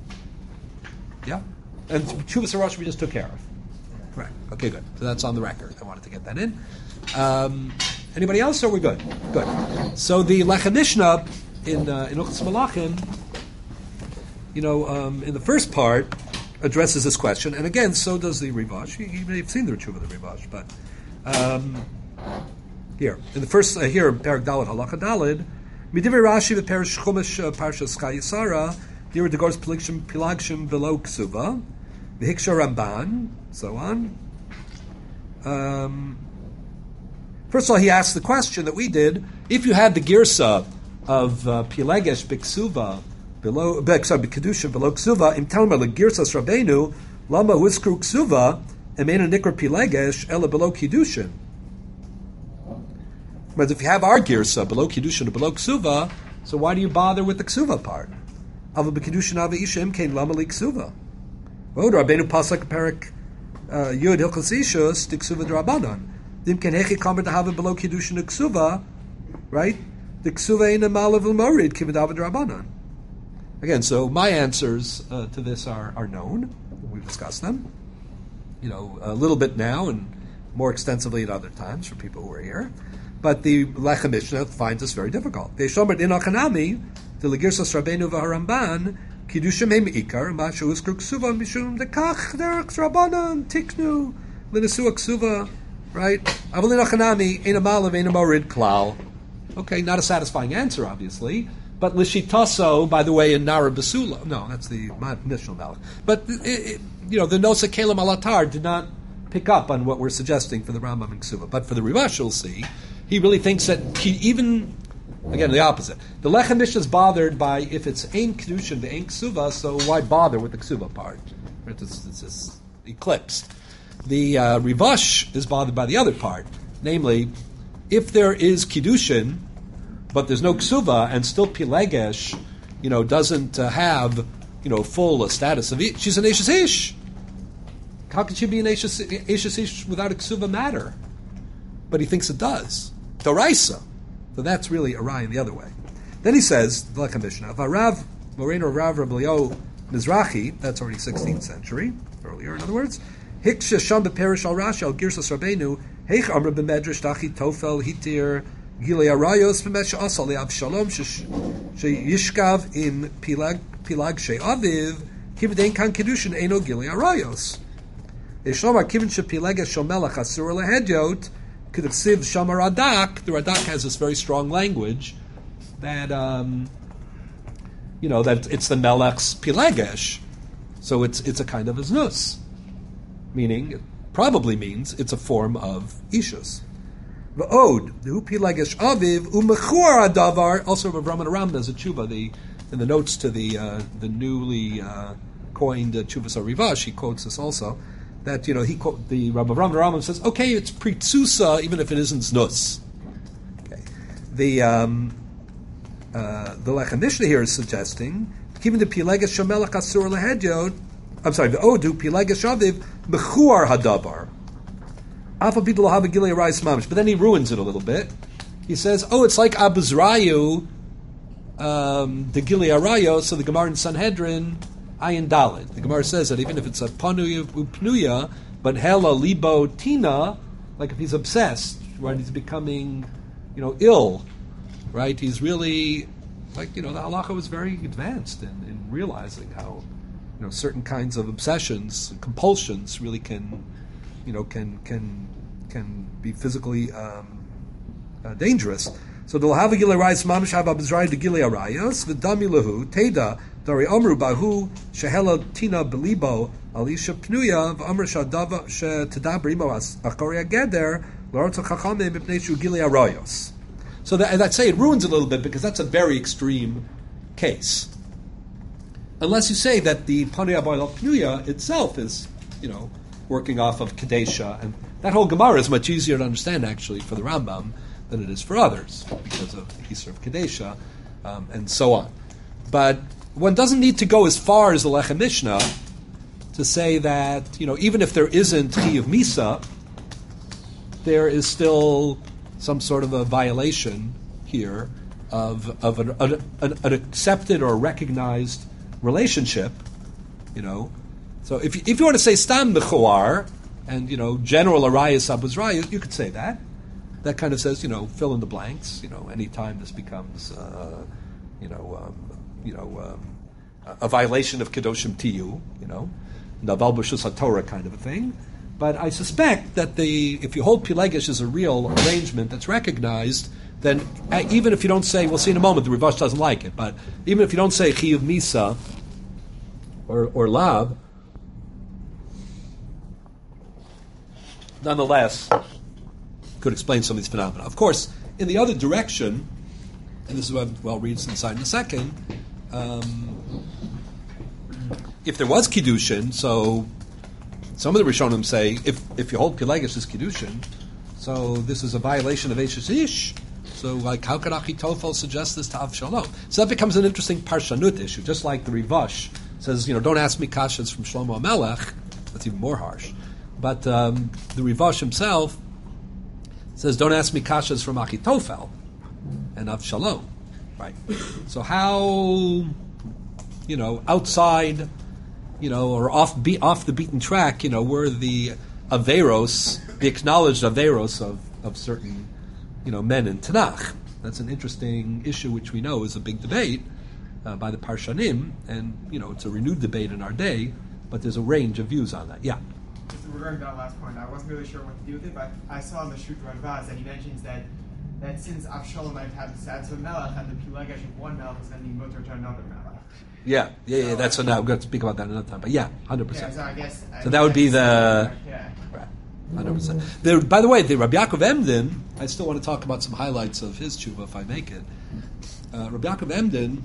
Yeah? And tshuvas Rivash we just took care of. Right. Okay, good. So that's on the record. I wanted to get that in. Um, anybody else, or are we good? Good. So the Lechem Mishnah in uh, in Uchas Malachim, you know, um, in the first part, addresses this question, and again, so does the Rivash. You, you may have seen the Tshuva of the Rivash, but um, here in the first uh, here Perek Daled Halacha Daled, Midivrei Rashi v'Perish Chumash uh, Parshas Chayesara, here the Gors Pilagshim Pilagshim below Ksuva, v'Hiksha Ramban, so on. Um, first of all, he asked the question that we did: if you had the girsa of uh, Pilegesh Biksuva below, sorry, Kedusha below Ksuva, im Talmud legirsas Rabbeinu lama huskru Ksuva emena nikra Pilegesh ela below Kedushin. But if you have our girsa below Kedushin or below Ksuva, so why do you bother with the Ksuva part? Ava b'Kedushin ava isha imkein lama li Ksuva. Oh, Rabbeinu pasak perik Yud Hilchos Ishus Ksuva d'Rabbanan. Imkein hechi kamer to below Kedushin Ksuva, right? The Ksuva ina malav l'morid kivadav d'Rabbanan. Again, so my answers uh, to this are, are known. We've discussed them, you know, a little bit now and more extensively at other times for people who are here. But the Lechem Mishnah finds this very difficult. Ve'shomer in Achanami, the Legirsas Rabbeinu v'Haramban, Kiddushim heim ikar, Mashu uskru ksuva mishum dekach derech Rabbanan tiknu l'nesua ksuva, right? Avol in Achanami, ein amalav, ein amorid klal. Okay, not a satisfying answer, obviously. But Lishitaso, by the way, in Nara Basula, no, that's the Mishnah Malach. But, it, it, you know, the Nosa Kelim Alatar did not pick up on what we're suggesting for the Rambam and Ksuva. But for the Rivash, you'll see, he really thinks that he even, again, the opposite. The Lechem Mishnah is bothered by, if it's Ein Kedushin, the Ein Ksuva, so why bother with the Ksuva part? It's, it's, it's eclipsed. The uh, Rivash is bothered by the other part, namely, if there is Kedushin, but there's no ksuva, and still Pilegesh, you know, doesn't uh, have, you know, full uh, status of it. She's an Eishes Ish. How can she be an Eishes Ish without a ksuva matter? But he thinks it does. Doraisa. So that's really Orion the other way. Then he says, the Lechem Mishnah, Varav Moreno Rav Rabbeinu Mizrahi, that's already sixteenth century, earlier in other words, Hiksha Sham Beperish Al Rashi Al Girsas Rabbeinu, Heich Amr B'Medrash Tachi Tofel Hitir Gilei Arayos v'mesh asal le'Avshalom sheyishkav im pilag pilag she'aviv kivdein kan kedushin eno Gilei Arayos. Eshomar kivin shepilega shomelach asur lehedyot k'dechsiv shamar Radak. The Radak has this very strong language that um, you know that it's the melech's pilegesh, so it's it's a kind of a znus, meaning it probably means it's a form of ishus. V'od hu pilegesh aviv umechur adavar. Also, Rav Raman Aram does a tshuva. The in the notes to the uh, the newly uh, coined uh, Tshuvas Arivash, he quotes this also. That you know he quote, the Rav Raman Aram says, okay, it's pritzusa even if it isn't znus. Okay, the um, uh, the Lechem Mishnah here is suggesting given the pilegesh shomelach asur lehedyot. I'm sorry, the odu pilegesh aviv mechuar hadavar. But then he ruins it a little bit. He says, oh, it's like Abuzrayu, um, the Gilei Arayos, so the Gemara in Sanhedrin, Ayin Daled. The Gemara says that even if it's a Panuya Upnuya, but Hela Libo Tina, like if he's obsessed, right, he's becoming, you know, ill, right, he's really, like, you know, the halacha was very advanced in, in realizing how, you know, certain kinds of obsessions, compulsions really can, you know, can can can be physically um, uh, dangerous. So the lahava gilei arayos mamish hava b'zraya de gilei arayos v'dami lahu teda dari amru bahu shehela tina belibo alisha pnuya v'amr shadava shetadabri mo achori ageder l'orotz chachamim b'pnei shu gilei arayos. So that, and I'd say it ruins a little bit because that's a very extreme case. Unless you say that the panuya b'al pnuya itself is, you know, working off of Kadesha, and that whole Gemara is much easier to understand actually for the Rambam than it is for others because of the Isser of Kadesha um, and so on. But one doesn't need to go as far as the Lechem Mishnah to say that, you know, even if there isn't Chiyuv Misa, there is still some sort of a violation here of of an, an, an accepted or recognized relationship, you know. So if you, if you want to say stam mechuar and, you know, general arayas abuzraya, you could say that. That kind of says, you know, fill in the blanks. You know, anytime this becomes, uh, you know, um, you know, um, a violation of kedoshim tiyu, you know, naval b'shus haTorah kind of a thing. But I suspect that the if you hold pilegesh as a real arrangement that's recognized, then uh, even if you don't say, we'll see in a moment, the Rivash doesn't like it, but even if you don't say chiyuv misa or or lav, nonetheless, could explain some of these phenomena. Of course, in the other direction, and this is what I'll read inside in a second, um, if there was Kiddushin, so some of the Rishonim say, if if you hold Pilegesh as Kiddushin, so this is a violation of Eshes Ish, so like how could Achitofel suggest this to Avshalom? So that becomes an interesting Parshanut issue, just like the Rivash says, you know, don't ask me kashas from Shlomo HaMelech, that's even more harsh. But um, the Rivash himself says, don't ask me kashas from Achitofel and Avshalom. Right. So how, you know, outside, you know, or off be, off the beaten track, you know, were the Averos, the acknowledged Averos of, of certain, you know, men in Tanakh. That's an interesting issue which we know is a big debate uh, by the Parshanim, and, you know, it's a renewed debate in our day, but there's a range of views on that. Yeah. Regarding that last point, I wasn't really sure what to do with it, but I saw in the Shut Radvaz that he mentions that that since Avshalom might have the stats of a melech, and the Pilegesh of one melech is going to be mutter to another melech. Yeah, yeah, yeah. So, that's so now I'm going to speak about that another time. But yeah, hundred yeah, percent. so I guess. I so that would be the. Yeah. Right. Hundred percent. There. By the way, the Rabbi Yaakov Emden. I still want to talk about some highlights of his tshuva if I make it. Uh, Rabbi Yaakov Emden,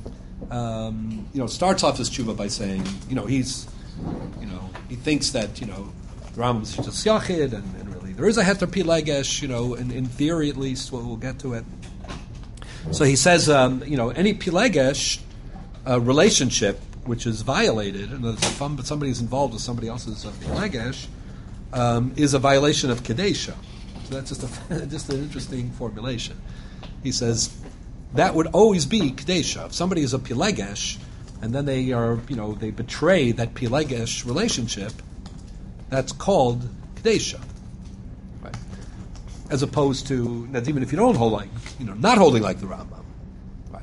um, you know, starts off his tshuva by saying, you know, he's, you know, he thinks that, you know, the Rambam is just yachid, and, and really there is a heter pilegesh, you know, in, in theory at least. We'll, we'll get to it. So he says, um, you know, any pilegesh uh, relationship which is violated, and if somebody is involved with somebody else's uh, pilegesh, um, is a violation of kedesha. So that's just a, just an interesting formulation. He says that would always be kedesha. If somebody is a pilegesh, and then they are, you know, they betray that pilegesh relationship, that's called kedesha. Right. as opposed to that's even if you don't hold like you know not holding like the Rambam. Right.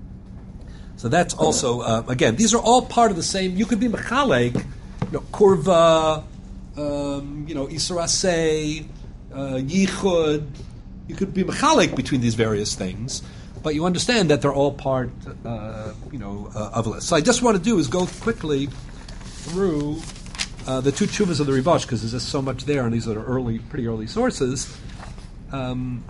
So that's also uh, again these are all part of the same. You could be mechalek, you know, kurva, um, you know, isarasei, uh, yichud. You could be mechalek between these various things, but you understand that they're all part, uh, you know, uh, of a list. So I just want to do is go quickly through uh, the two tshuvas of the Rivash because there's just so much there, and these are early, pretty early sources. Um,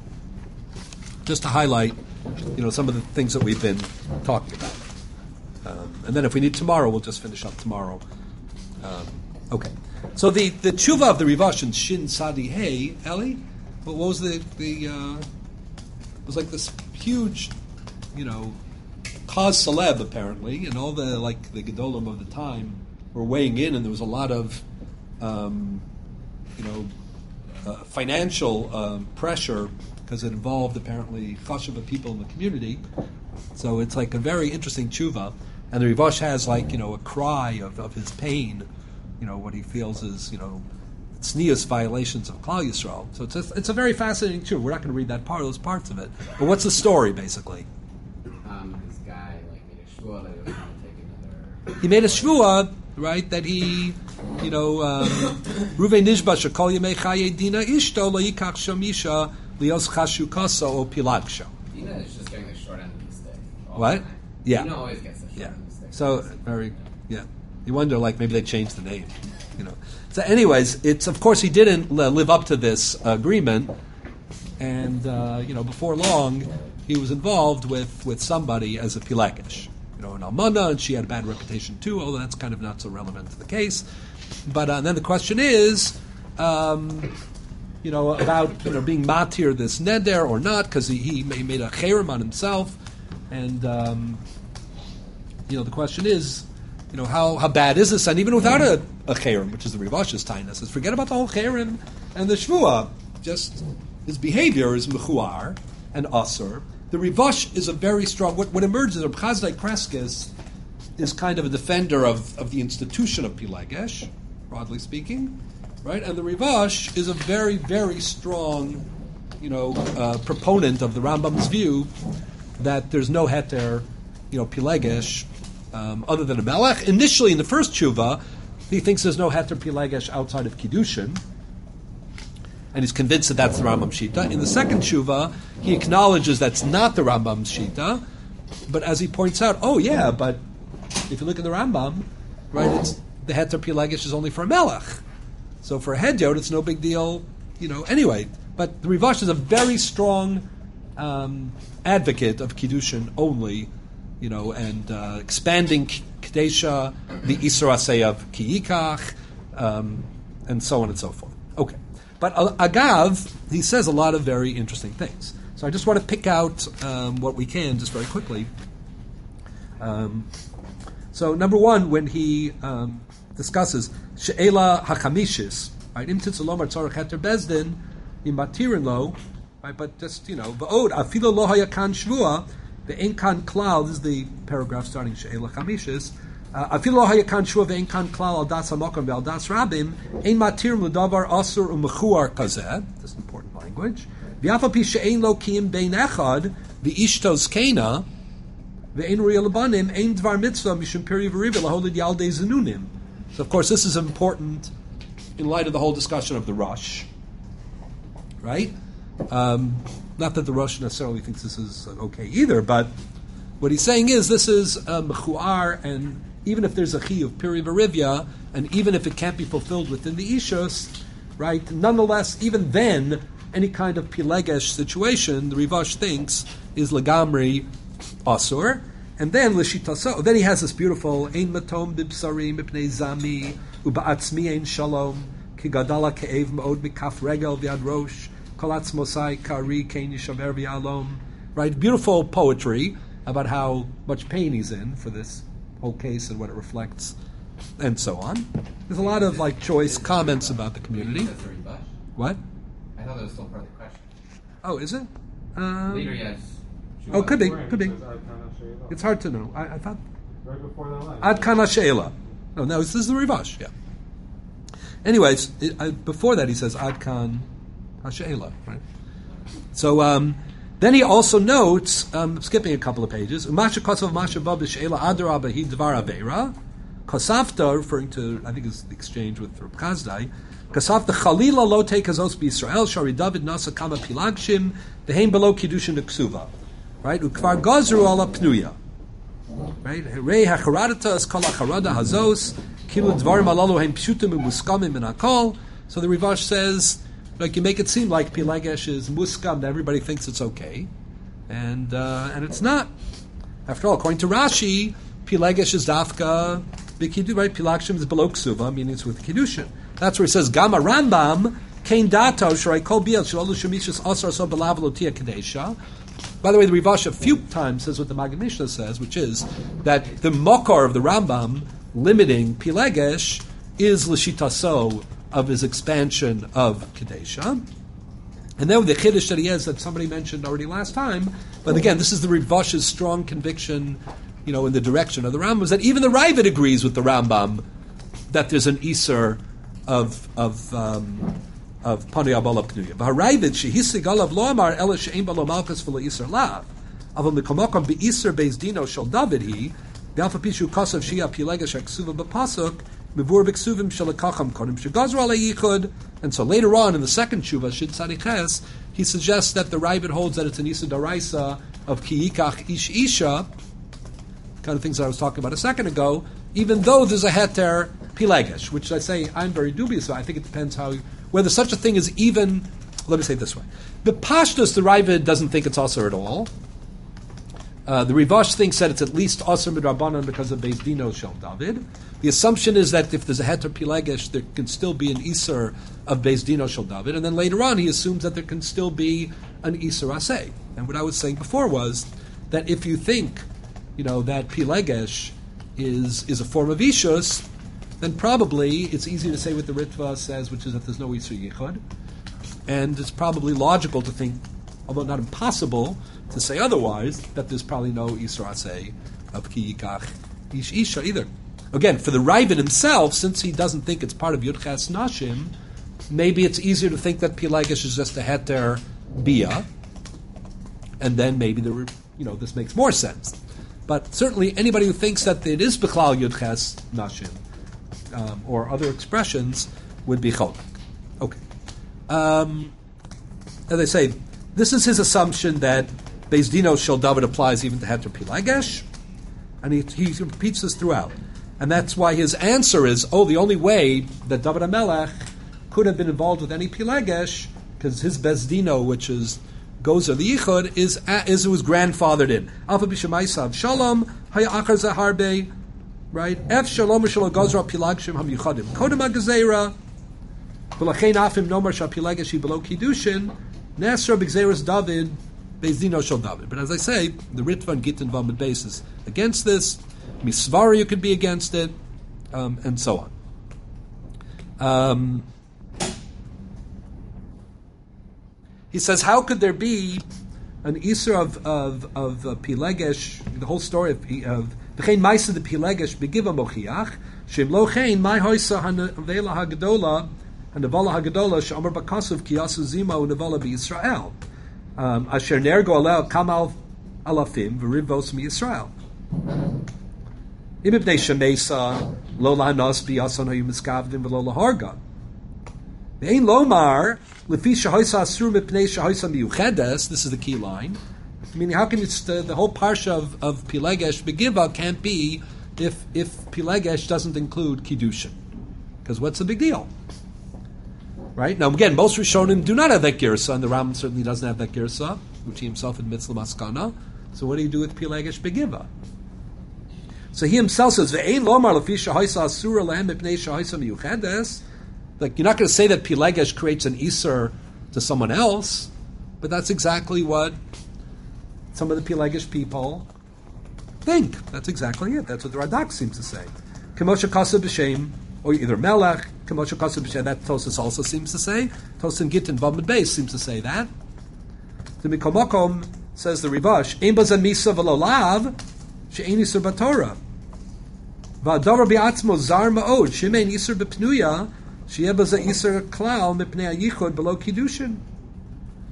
just to highlight, you know, some of the things that we've been talking about, um, and then if we need tomorrow, we'll just finish up tomorrow. Um, okay, so the the tshuva of the Rivash in Shin Sadi Hey, Eli. What was the the? Uh, it was like this huge, you know, cause celeb apparently, and all the like the gedolim of the time were weighing in, and there was a lot of, um, you know, uh, financial um, pressure because it involved apparently chashuva people in the community. So it's like a very interesting tshuva, and the Rivash has like you know a cry of, of his pain, you know what he feels is you know. Tznius violations of Klal Yisrael. So it's a, it's a very fascinating tshuva. We're not going to read that part, those parts of it. But what's the story, basically? Um, this guy like made a shvua that he was going to take another. He made a shvua, right? That he, you know, um, Ruvei Nishba shekol yemei chaye dina ishto lo yikach shomisha lios chashu kasa o pilagsho. Dina is just getting the short end of the stick. all What? the time. Yeah. Dina always gets the short Yeah. end of the stick. So very, yeah. You wonder, like maybe they changed the name, you know. So, anyways, it's of course he didn't uh, live up to this agreement, and uh, you know before long he was involved with, with somebody as a pilakesh, you know, an almana, and she had a bad reputation too. Although that's kind of not so relevant to the case. But uh, then the question is, um, you know, about you know being matir this neder or not, because he, he made a cherem on himself, and um, you know the question is. You know, how, how bad is this? And even without a, a cherem, which is the Rivash's taina, says, forget about the whole cherem and the shvua. Just his behavior is mechuar and asur. The Rivash is a very strong, what, what emerges, Reb Chazdai Kreskis is kind of a defender of, of the institution of Pilegesh, broadly speaking, right? And the Rivash is a very, very strong, you know, uh, proponent of the Rambam's view that there's no heter, you know, Pilegesh, Um, other than a melech. Initially, in the first tshuva, he thinks there's no heter pilegesh outside of kiddushin, and he's convinced that that's the Rambam shita. In the second tshuva, he acknowledges that's not the Rambam shita, but as he points out, oh yeah, but if you look at the Rambam, right, it's the heter pilegesh is only for a melech, so for a hedyot, it's no big deal, you know. Anyway, but the Rivash is a very strong um, advocate of kiddushin only. You know, and uh, expanding Kadesha, the Isra Aseh of Kiyikach, um, and so on and so forth. Okay. But uh, Agav, he says a lot of very interesting things. So I just want to pick out um, what we can just very quickly. Um, so number one, when he um, discusses She'ela HaChamishis, right, Im Titzalomar Tzorach Heter Bezdin, Im Matirin Lo, right, but just, you know, V'od, Afilo Lo Hayakan Shvua, the Enkan Klal, this is the paragraph starting She'ela Chamishis. Afilo lo hayakan shua ve'enkan klal al das hamokom ve'al das rabim ein matir l'davar asur u'mechuar kazeh. This is important language. V'afa pi she'ein lo kiyim bein echad v'ishtos kena ve'ein riyah l'banim ein dvar mitzvah mishum piri v'riva laholid yaldei zenunim. So of course this is important in light of the whole discussion of the Rosh, right? Um, Not that the Rosh necessarily thinks this is okay either, but what he's saying is this is a mechuar, and even if there's a chi of piri v'rivya, and even if it can't be fulfilled within the ishus, right? Nonetheless, even then, any kind of pilegesh situation, the Rivash thinks is legamri asur, and then l'shitaso. Then he has this beautiful ein matom bibsari mipnei zami uba'atzmi ein shalom ki gadala ke'ev ma'od mikaf regel v'ad rosh. Right, beautiful poetry about how much pain he's in for this whole case and what it reflects, and so on. There's a lot of like choice comments about the community. That's the Rivash? What? I thought that was still part of the question. Oh, is it? Um, Later, yes. Oh, could be, could be. It's hard to know. I, I thought right before that line. Ad Kana She'ela. Oh, no, this is the Rivash. Yeah. Anyways, it, I, before that he says Ad Kan Hashe'ela, right? So um, then he also notes, um, skipping a couple of pages, Umasha Kosav Masha Babish Ela Adarabah Hi Dvar Aveira, Kosafta, referring to, I think it's the exchange with Reb Chazdai, Kosafta Chalila Lo Te Kazos B'Yisrael, Shari David Nasa Kama Pilagshim, Veheim Below Kiddushin Ksuva. Right? Ukvar Gazru Ala Pnuya. Right? Rei HaCharadata Es Kol HaCharada Hazos, Kilu Dvarim Alalu Heim Pshutim Umuskamim in Akol. So the Rivash says, like, you make it seem like Pilagesh is muskam, that everybody thinks it's okay, and uh, and it's not. After all, according to Rashi, Pilagesh is dafka b'kidu, right? Pilagshim is below ksuva, meaning it's with kiddushin. That's where it says Gama Rambam Kain Dato Shrai Kol Biel Shalalu Shemishas Asar So Belavalotia Kadesha. By the way, the Rivash a few times says what the Maggid Mishnah says, which is that the mokar of the Rambam limiting Pilagesh is l'shitaso of his expansion of Kadesha. And then the Chiddush that he has that somebody mentioned already last time, but again, this is the Rivash's strong conviction, you know, in the direction of the Rambam, is that even the Ravid agrees with the Rambam that there's an Iser of of um, of Panei Abala Pnuya. V'haravid shehisig alav lo amar ela she'ein balo malchus v'lo Iser lav. Aval mikomokom be'iser beis dino shel David he v'alfa pishu kosav shia pilegesh aksuva b'pasuk. And so later on in the second Shuvah, Shid Tzadiches, he suggests that the Ravid holds that it's an Isa Daraisa of Ki Yikach Ish Isha, kind of things that I was talking about a second ago, even though there's a Heter Pilegesh, which I say I'm very dubious about. I think it depends how, whether such a thing is even, let me say it this way. The Pashtus, the Ravid doesn't think it's Asr at all. Uh, the Rivash thinks that it's at least Asr Midrabanan because of Beis Dino Shel David. The assumption is that if there's a Heter Pilegesh, there can still be an Iser of Beis Dino Shel David, and then later on he assumes that there can still be an Iser Aseh. And what I was saying before was that if you think, you know, that Pilegesh is is a form of Ishus, then probably it's easy to say what the Ritva says, which is that there's no Iser Yichud. And it's probably logical to think, although not impossible, to say otherwise, that there's probably no Iser Aseh of Ki Yikach Ish Isha either. Again, for the Ravid himself, since he doesn't think it's part of Yudches Nashim, maybe it's easier to think that Pilegesh is just a Heter Bia, and then maybe the, you know, this makes more sense. But certainly anybody who thinks that it is Bechlal Yudches Nashim, um, or other expressions, would be Cholak. Okay. Um, as I say, this is his assumption that Beis Dino Shel David applies even to Heter Pilegesh, and he, he repeats this throughout. And that's why his answer is, oh, the only way that David HaMelech could have been involved with any Pilegesh, because his Beis Dino, which is Gozer the Yichud, is is it was grandfathered in. Alpha B'Shemaisav Shalom Haya Achar Zaharbe, right? F Shalom Shalom Gozra Pilagshim Ham Yichadim Kodem HaGezera V'Lachein Afim Nomar Shal Pilegesh Below Kiddushin Nesra B'Gzeras David Beis Dino Shel David. But as I say, the Ritva and Gittin Vamid basis against this. Misvara, you could be against it, um, and so on. Um, he says, how could there be an Isser of of of uh, Pilegesh? The whole story of of V'chein Ma'aseh the Pilegesh begiva mochiach shem lo chein my hoisa hanevela hagadola hanevala hagadola she'amar b'kasav ki yasu zima unevala b'Yisrael asher nergo alel kamal alafim v'rivos miYisrael. Imibnei Shemesa lo lahanos biyason hayu miskavdim v'lo laharga. Ve'ein lomar lefi shahoisa asur mipnei shahoisa miyuchedes. This is the key line. I mean, how can it's the, the whole parsha of, of Pilegesh begiva can't be if if Pilegesh doesn't include kiddushin? Because what's the big deal, right? Now again, most Rishonim do not have that girsa, and the Rambam certainly doesn't have that girsa, which he himself admits l'maskana. So what do you do with Pilegesh begiva? So he himself says, "Ve'ein lomar lefisha haisa asura lehem mipnei shahaisa miyuchedes." Like, you're not going to say that Pilegesh creates an iser to someone else, but that's exactly what some of the Pilegesh people think. That's exactly it. That's what the Radak seems to say. Kemosha kasa b'shem, or either Melech, Kemosha kasa b'shem. That Tosas also seems to say. Tosas Gittin Vamid Beis seems to say that. The Mikomokom says the Rivash, Ein bazan misa v'lo lav, she'ein iser b'Torah. V'adavar bi'atzmo zar ma'od, she'ein iser b'pnuya, she'eh baza iser klal mipnei hayichud below kiddushin.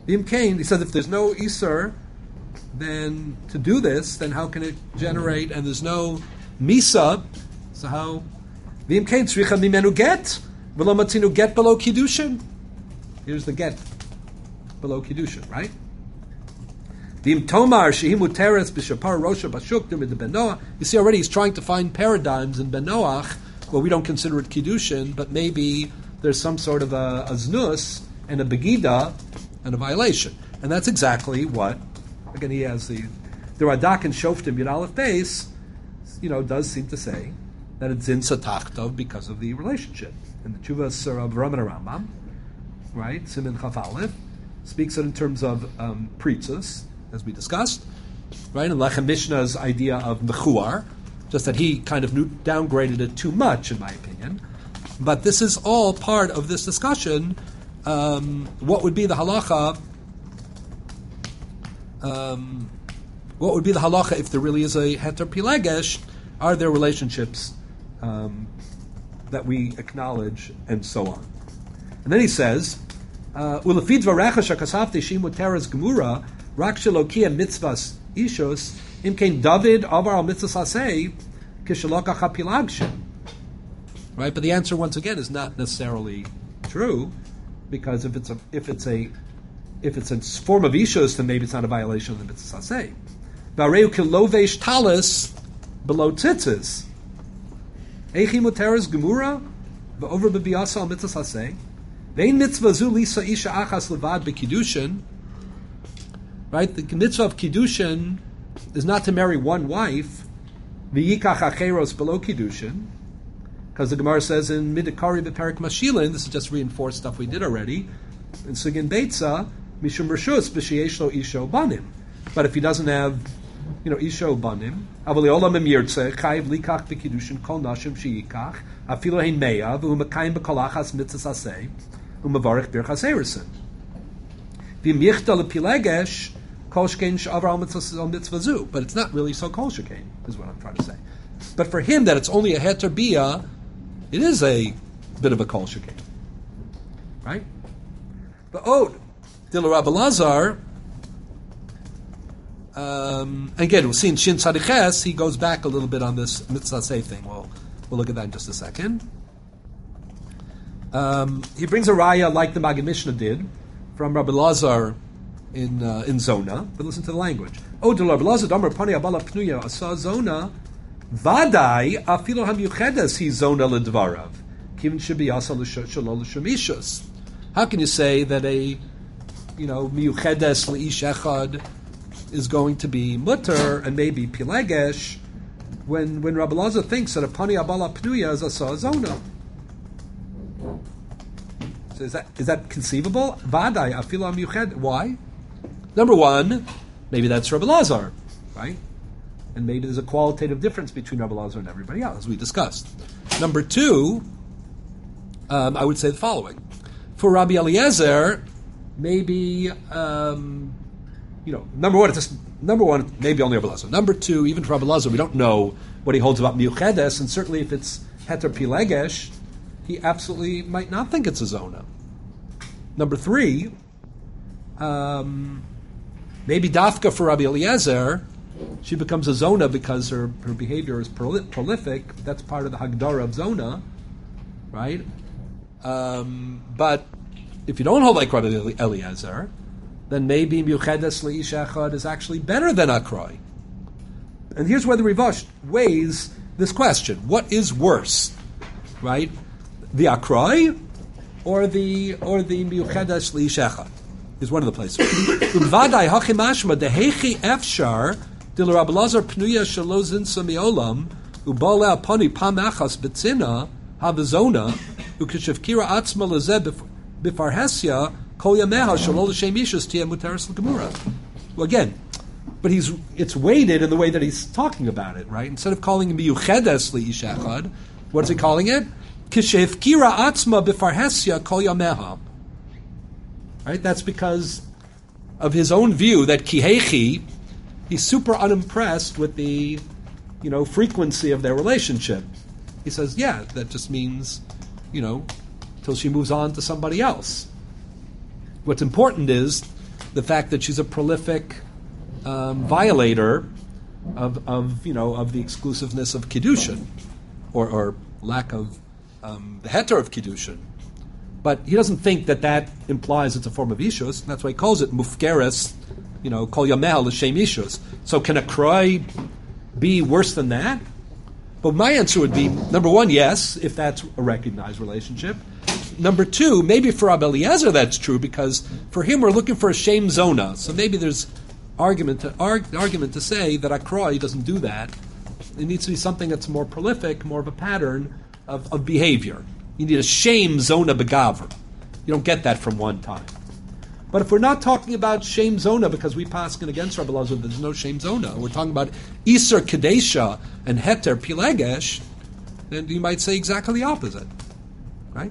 V'im kain, he says if there's no Isur, then to do this, then how can it generate, and there's no Misa, so how? V'im kain tzricha mimenu get, v'lo matzinu get below Kiddushin. Here's the get below Kiddushin, right? V'im tomar shehi muteres b'shapar rosha b'shuk d'mid benoach. You see already he's trying to find paradigms in Benoach where we don't consider it Kiddushin, but maybe there's some sort of a, a znus and a begida and a violation. And that's exactly what, again, he has the, the Radak and Shoftim Yud Aleph Beis, you know, does seem to say that it's in Satachtov because of the relationship. And the Chuvas of Rambam and Rambam, right, Simin Chaf Aleph, speaks it in terms of um, Pritzus, as we discussed, right, and Lechem Mishnah's idea of Mechuar, just that he kind of downgraded it too much, in my opinion. But this is all part of this discussion. Um, what would be the halacha? Um, what would be the halacha if there really is a heter pilegesh? Are there relationships um, that we acknowledge, and so on? And then he says, "Ulefid v'recha shakasavte shimu teres gemura rak shelokia mitzvahs ishos imkein David avar al mitzvahs asay kishalokach hapilagshin." Right, but the answer once again is not necessarily true, because if it's a if it's a if it's a form of ishos, then maybe it's not a violation of the mitzvah saseh. V'areu kilovesh talis below tzitzis. Eichi muteres gemura v'over b'biasa al mitzvah saseh. Vein mitzvah zu lisa isha achas levad b'kiddushin. Right, the mitzvah of kiddushin is not to marry one wife. V'yikach acheros below kiddushin. Because the Gemara says in Midikari B'Perik Mashilin, this is just reinforced stuff we did already, in Sugin Beitza, Mishum Rishus B'Shiesh Lo Isho Banim. But if he doesn't have, you know, Isho Banim, Avali Olam Em Yirtze, Chayiv Likach B'Kiddushin Kol Nashim Sheyikach, Afilo Hein Meya, V'hu Mekayim B'Kolachas Mitzvahs Aseh, U'Mavarech Birchas Eirison. V'im Yichta L'Pilegesh, Kol Shkein Sh'Avar Al Mitzvah Zu. But it's not really so Kol Shkein, is what I'm trying to say. But for him, that it's only a Heter Biyah, it is a bit of a kol shekei, right? But oh, Dil Rabbi Lazar, um, again, we'll see in Shin Tzadiches, he goes back a little bit on this mitzvah say thing. We'll, we'll look at that in just a second. Um, he brings a raya like the Maggid Mishnah did from Rabbi Lazar in uh, in Zona, but listen to the language. Oh, Dil Rabbi Lazar, Damar Pani Abala Pnuya Asa Zona. Vadai afilo hamyuchedes he zona ledvarav. Kivin should be asa l'shalol l'shamishus. How can you say that a, you know, miyuchedes leish echad is going to be mutter and maybe pilegesh when when Rabbi Lazar thinks that a pani abala pnuya is asa zona? So is that is that conceivable? Vadai afilo hamyuched. Why? Number one, maybe that's Rabbi Lazar, right? And maybe there's a qualitative difference between Rabbi Lazar and everybody else, as we discussed. Number two, um, I would say the following. For Rabbi Eliezer, maybe, um, you know, number one, it's just, number one, maybe only Rabbi Lazar. Number two, even for Rabbi Lazar, we don't know what he holds about Miuchedes, and certainly if it's Heter Pilegesh, he absolutely might not think it's a Zona. Number three, um, maybe Dafka for Rabbi Eliezer, she becomes a Zona because her, her behavior is proli- prolific. That's part of the Hagdara of Zona, right? Um, but if you don't hold like Rabbi Eliezer, then maybe Miuchedes Leish Echad is actually better than Akroi. And here's where the Rivash weighs this question. What is worse, right? The Akroi or the or the Miuchedes Leish Echad? Is one of the places. Vadai hachimashma dehechi efshar dil Rabbi Lazar pnuya shalozin samiolam ubala pani pamachas betzina havazona ukishevkira atzma lezeh bifarhesia kol yameha shalol l'shemishus tia muteris l'gemura. Well, again, but he's it's weighted in the way that he's talking about it, right? Instead of calling him miyuchedes li'ish echad, what is he calling it? Kishevkira atzma bifarhesia kol yameha. Right? That's because of his own view that kihechi, he's super unimpressed with the, you know, frequency of their relationship. He says, yeah, that just means, you know, till she moves on to somebody else. What's important is the fact that she's a prolific um, violator of, of you know of the exclusiveness of kiddushin, or, or lack of um, the heter of kiddushin. But he doesn't think that that implies it's a form of ishus. That's why he calls it mufkeres, you know, kol yamel l'shem ishus. So can a kroy be worse than that? But my answer would be, number one, yes, if that's a recognized relationship. Number two, maybe for Rabbi Eliezer that's true, because for him we're looking for a shem zona. So maybe there's argument to arg, argument to say that a kroy doesn't do that. It needs to be something that's more prolific, more of a pattern of, of behavior. You need a shem zona begaver. You don't get that from one time. But if we're not talking about shem zona because we paskin against Rabbi Elazar, there's no shem zona. We're talking about iser kadesha and heter pilegesh, then you might say exactly the opposite, right?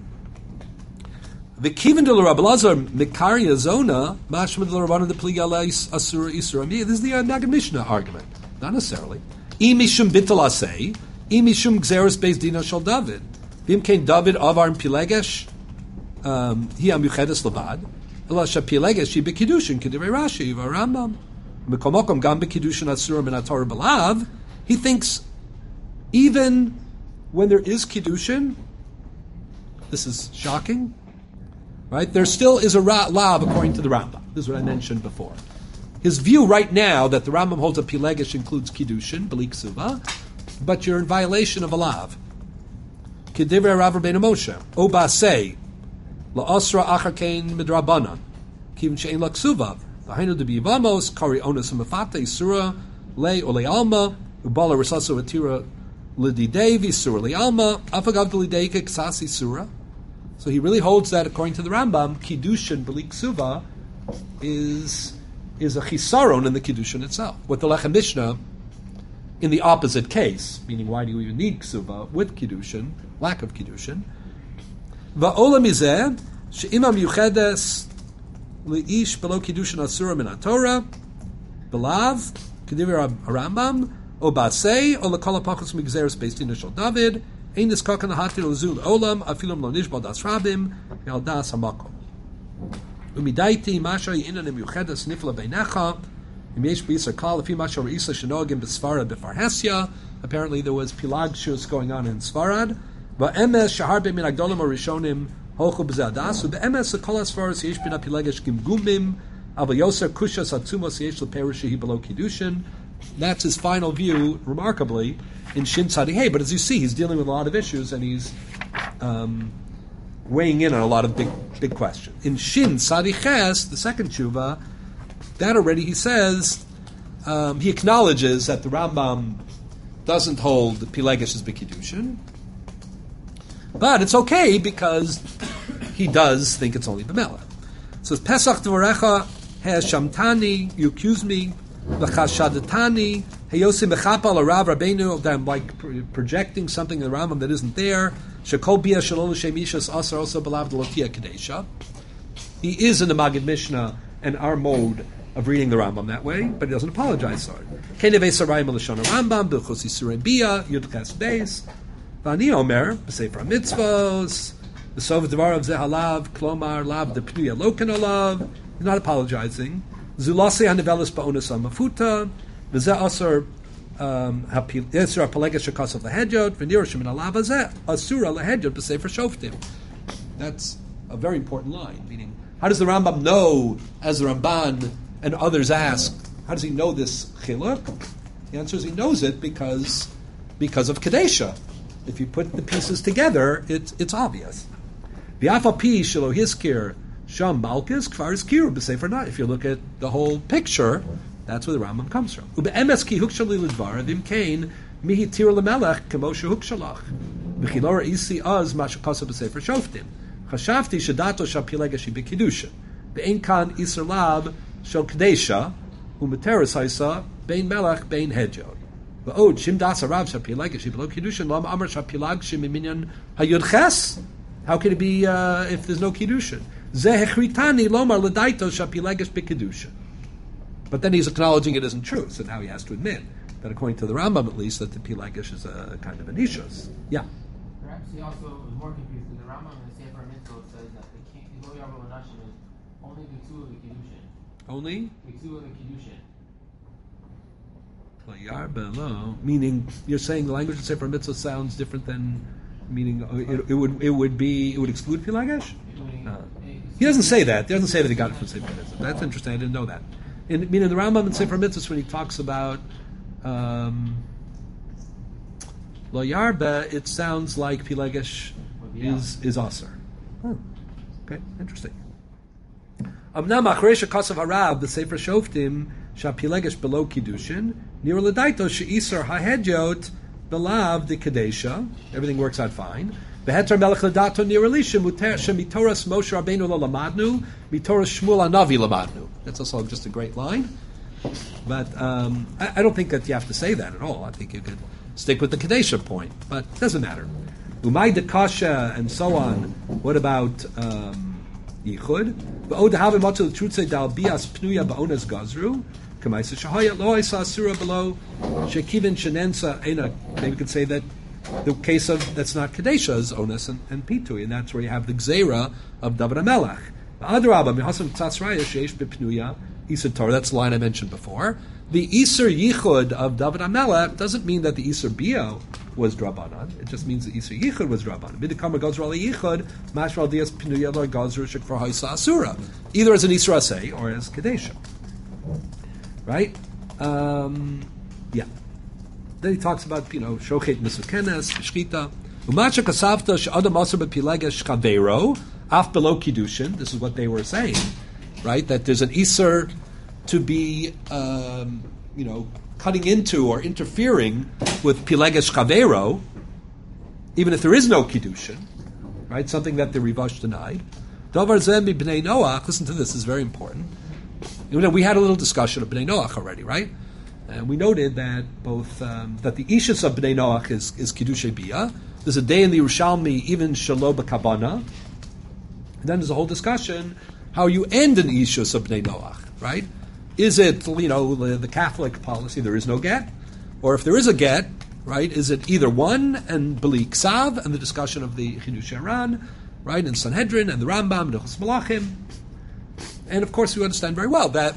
The kivin de Rabbi Elazar mikaria zona mashma de Rabbanan de pligalais asura isura. This is the uh, Nagid Mishnah argument, not necessarily. Imishum bitul asay, imishum gzeres beis dina shel David. Vim came David avar and pilegesh, he amuchedes levad. Ela shapilegesh she bekidushin k'divrei Rashi v'Rambam mekomokom gam bekidushin asura min haTorah belav. He thinks even when there is kiddushin, this is shocking, right? There still is a ra- lav according to the Rambam. This is what I mentioned before. His view right now that the Rambam holds a pilegesh includes kiddushin belik suva, but you're in violation of a lav. K'divrei Rav Rabbeinu Moshe o basei la'asra achar kein midrabanan kivin she'en laksuva v'hainu de biyivamos kari onus umafata isura le ole alma ubala risasu atira lididei v'isura le alma afagav d'lidei keksas isura. So he really holds that according to the Rambam, kiddushin b'li ksuva is is a chisaron in the kiddushin itself. What the Lechem Mishnah, in the opposite case, meaning why do you even need ksuva with kiddushin, lack of kiddushin? Va'ola mizeh she'imam yuchedes leish below kiddushin asura min haTorah belav k'divrei Rambam o basei o lekol hapachos migzeres beis dina shel David ein niskakan hatir l'zul olam afilum lo nishbal das rabim yal das hamakom umidaiti masha yinan yuchedes nifla beinecha im yesh b'yisar kal lefi masha reisa shenogim b'sfarad b'farhesya. Apparently there was pilagshus going on in Sfarad. Va'emes shaharbe min agdolim arishonim holchu b'ze'adas u'be'emes lekol asfaras yesh bin apilegesh gimgumim aval yoser kushas atzumos yesh leperishihi below kiddushin. That's his final view, remarkably, in Shin Tzadi Hey. But as you see, he's dealing with a lot of issues and he's um, weighing in on a lot of big big questions. In Shin Tzadi Ches, the second tshuva, that already he says, um, he acknowledges that the Rambam doesn't hold the Pilegesh as B'Kiddushin, but it's okay because he does think it's only B'Melech. So it's Pesach Dvorecha has Shamtani, you accuse me, V'chashadatani, Heyosim B'chapal Arav Rabbeinu, that I'm like projecting something in the Rambam that isn't there. Shekol Bia Shalol L'Shem Ishas Asar also B'lav D'Lotia Kadesha. He is in the Magid Mishnah and our mode of reading the Rambam that way, but he doesn't apologize for it. Kenevei Sarayim L'Shon Rambam, B'chos Yisurim Bia, Yud Ches Beis, V'ani Omer, B'Sefer HaMitzvos, B'Sov Dvarav Zehalav, Klomar Lav D'Pnuya Loken Olav. He's not apologizing. Zulase Hanivelis Ba'onis Amafuta, V'Zeh Asar Yisra Pelegesh Shekos of Lahedjot, V'Nir Shemin Alav Azeh, Asura Lahedjot B'Sefer Shoftim. That's a very important line, meaning, how does the Rambam know, as the Ramban and others ask, how does he know this chiluk? The answer is he knows it because because of Kadesha. If you put the pieces together, it's it's obvious. V'afapi shelo hiskir sham malkis kvar iskiru b'sefer not. If you look at the whole picture, that's where the Rambam comes from. Ube'emes ki hukshali l'dvar v'im kain mihi tir lemelech k'moshe hukshalach v'chilora isi az mashakasa b'sefer shoftim chashavti shadato shapilegashi b'kiddushin be'en kan iser lab shel kadesha u'meteres haisa bein melech bein hedjod v'od shim das arav shapilegashi below kiddushin lam amar shapilegashim iminyan hayud ches. How can it be uh, if there's no kiddushin? Zeh hechritani lomar l'daito shapilegash b'kiddushin. But then he's acknowledging it isn't true, so now he has to admit that according to the Rambam at least, that the pilegash is a kind of an ishus. Yeah. Perhaps he also was more confused because the Rambam in the Sefer Mitzvot says that the king, the Lo Yavro Nashim, is only the two of the Kiddushin. Only Mitzvah and Kiddushin. meaning you're saying the language of Sefer Mitzvah sounds different than meaning uh, it, it would it would be it would exclude Pilagesh? Uh, he doesn't say that. He doesn't say that he got it from Sefer Mitzvah. That's interesting. I didn't know that. In, meaning the Rambam in Sefer Mitzvah when he talks about um, Lo Yarba, it sounds like Pilagesh is is aser. Oh, okay, interesting. Amnam achreisha kasav harav the Sefer Shoftim shapilegesh below kiddushin nir ledaito sheisar hahedjot belav de kadesha. Everything works out fine. Beheter melech ledato nir elisha muter shemitoras Moshe Rabbeinu lo lamadnu mitoras Shmuel Hanavi lamadnu. That's also just a great line. But um, I, I don't think that you have to say that at all. I think you could stick with the kadesha point, but it doesn't matter. Umay de kasha and so on. What about um, Yichud? V'od have matzah l'trutze dal bias pnuya ba'onas gazru. K'maisa shahaya lo isa asura below shekivin shenensa ena. Maybe we could say that the case of that's not kadesha is onus and, and pitui, and that's where you have the gzeira of David HaMelech. V'adrabba mihasam tzasraya sheish b'pnuya isa Torah. That's the line I mentioned before. The Iser Yichud of David HaMelech doesn't mean that the Iser Bio was Drabanan. It just means the Iser Yichud was Drabanan. Bidikama Gazra Ali Yichud, Mashral Dias Pinuya Lor Gazru Shekvar Haisa Asura. Either as an Iser Asay or as Kadesha. Right? Um, yeah. Then he talks about, you know, Shochet Misukenes, Shchita. Umacha Kasavta Sh'adam Asur Bepilegesh Chaveiro, Af Below Kiddushin. This is what they were saying. Right? That there's an Iser to be, um, you know, cutting into or interfering with Pilegesh Chaveiro, even if there is no Kiddushin, right? Something that the Rivash denied. Davar Zem B'nei Noach, listen to this, this is very important. You know, we had a little discussion of B'nei Noach already, right? And we noted that both, um, that the Ishus of B'nei Noach is, is Kiddushay Biyah. There's a day in the Yerushalmi, even Shalo B'Kabana. And then there's a whole discussion how you end an Ishus of B'nei Noach, right? Is it, you know, the, the Catholic policy, there is no get? Or if there is a get, right, is it either one and B'li Ksav and the discussion of the Chidush Iran, right, and Sanhedrin and the Rambam and the Chos Malachim? And of course we understand very well that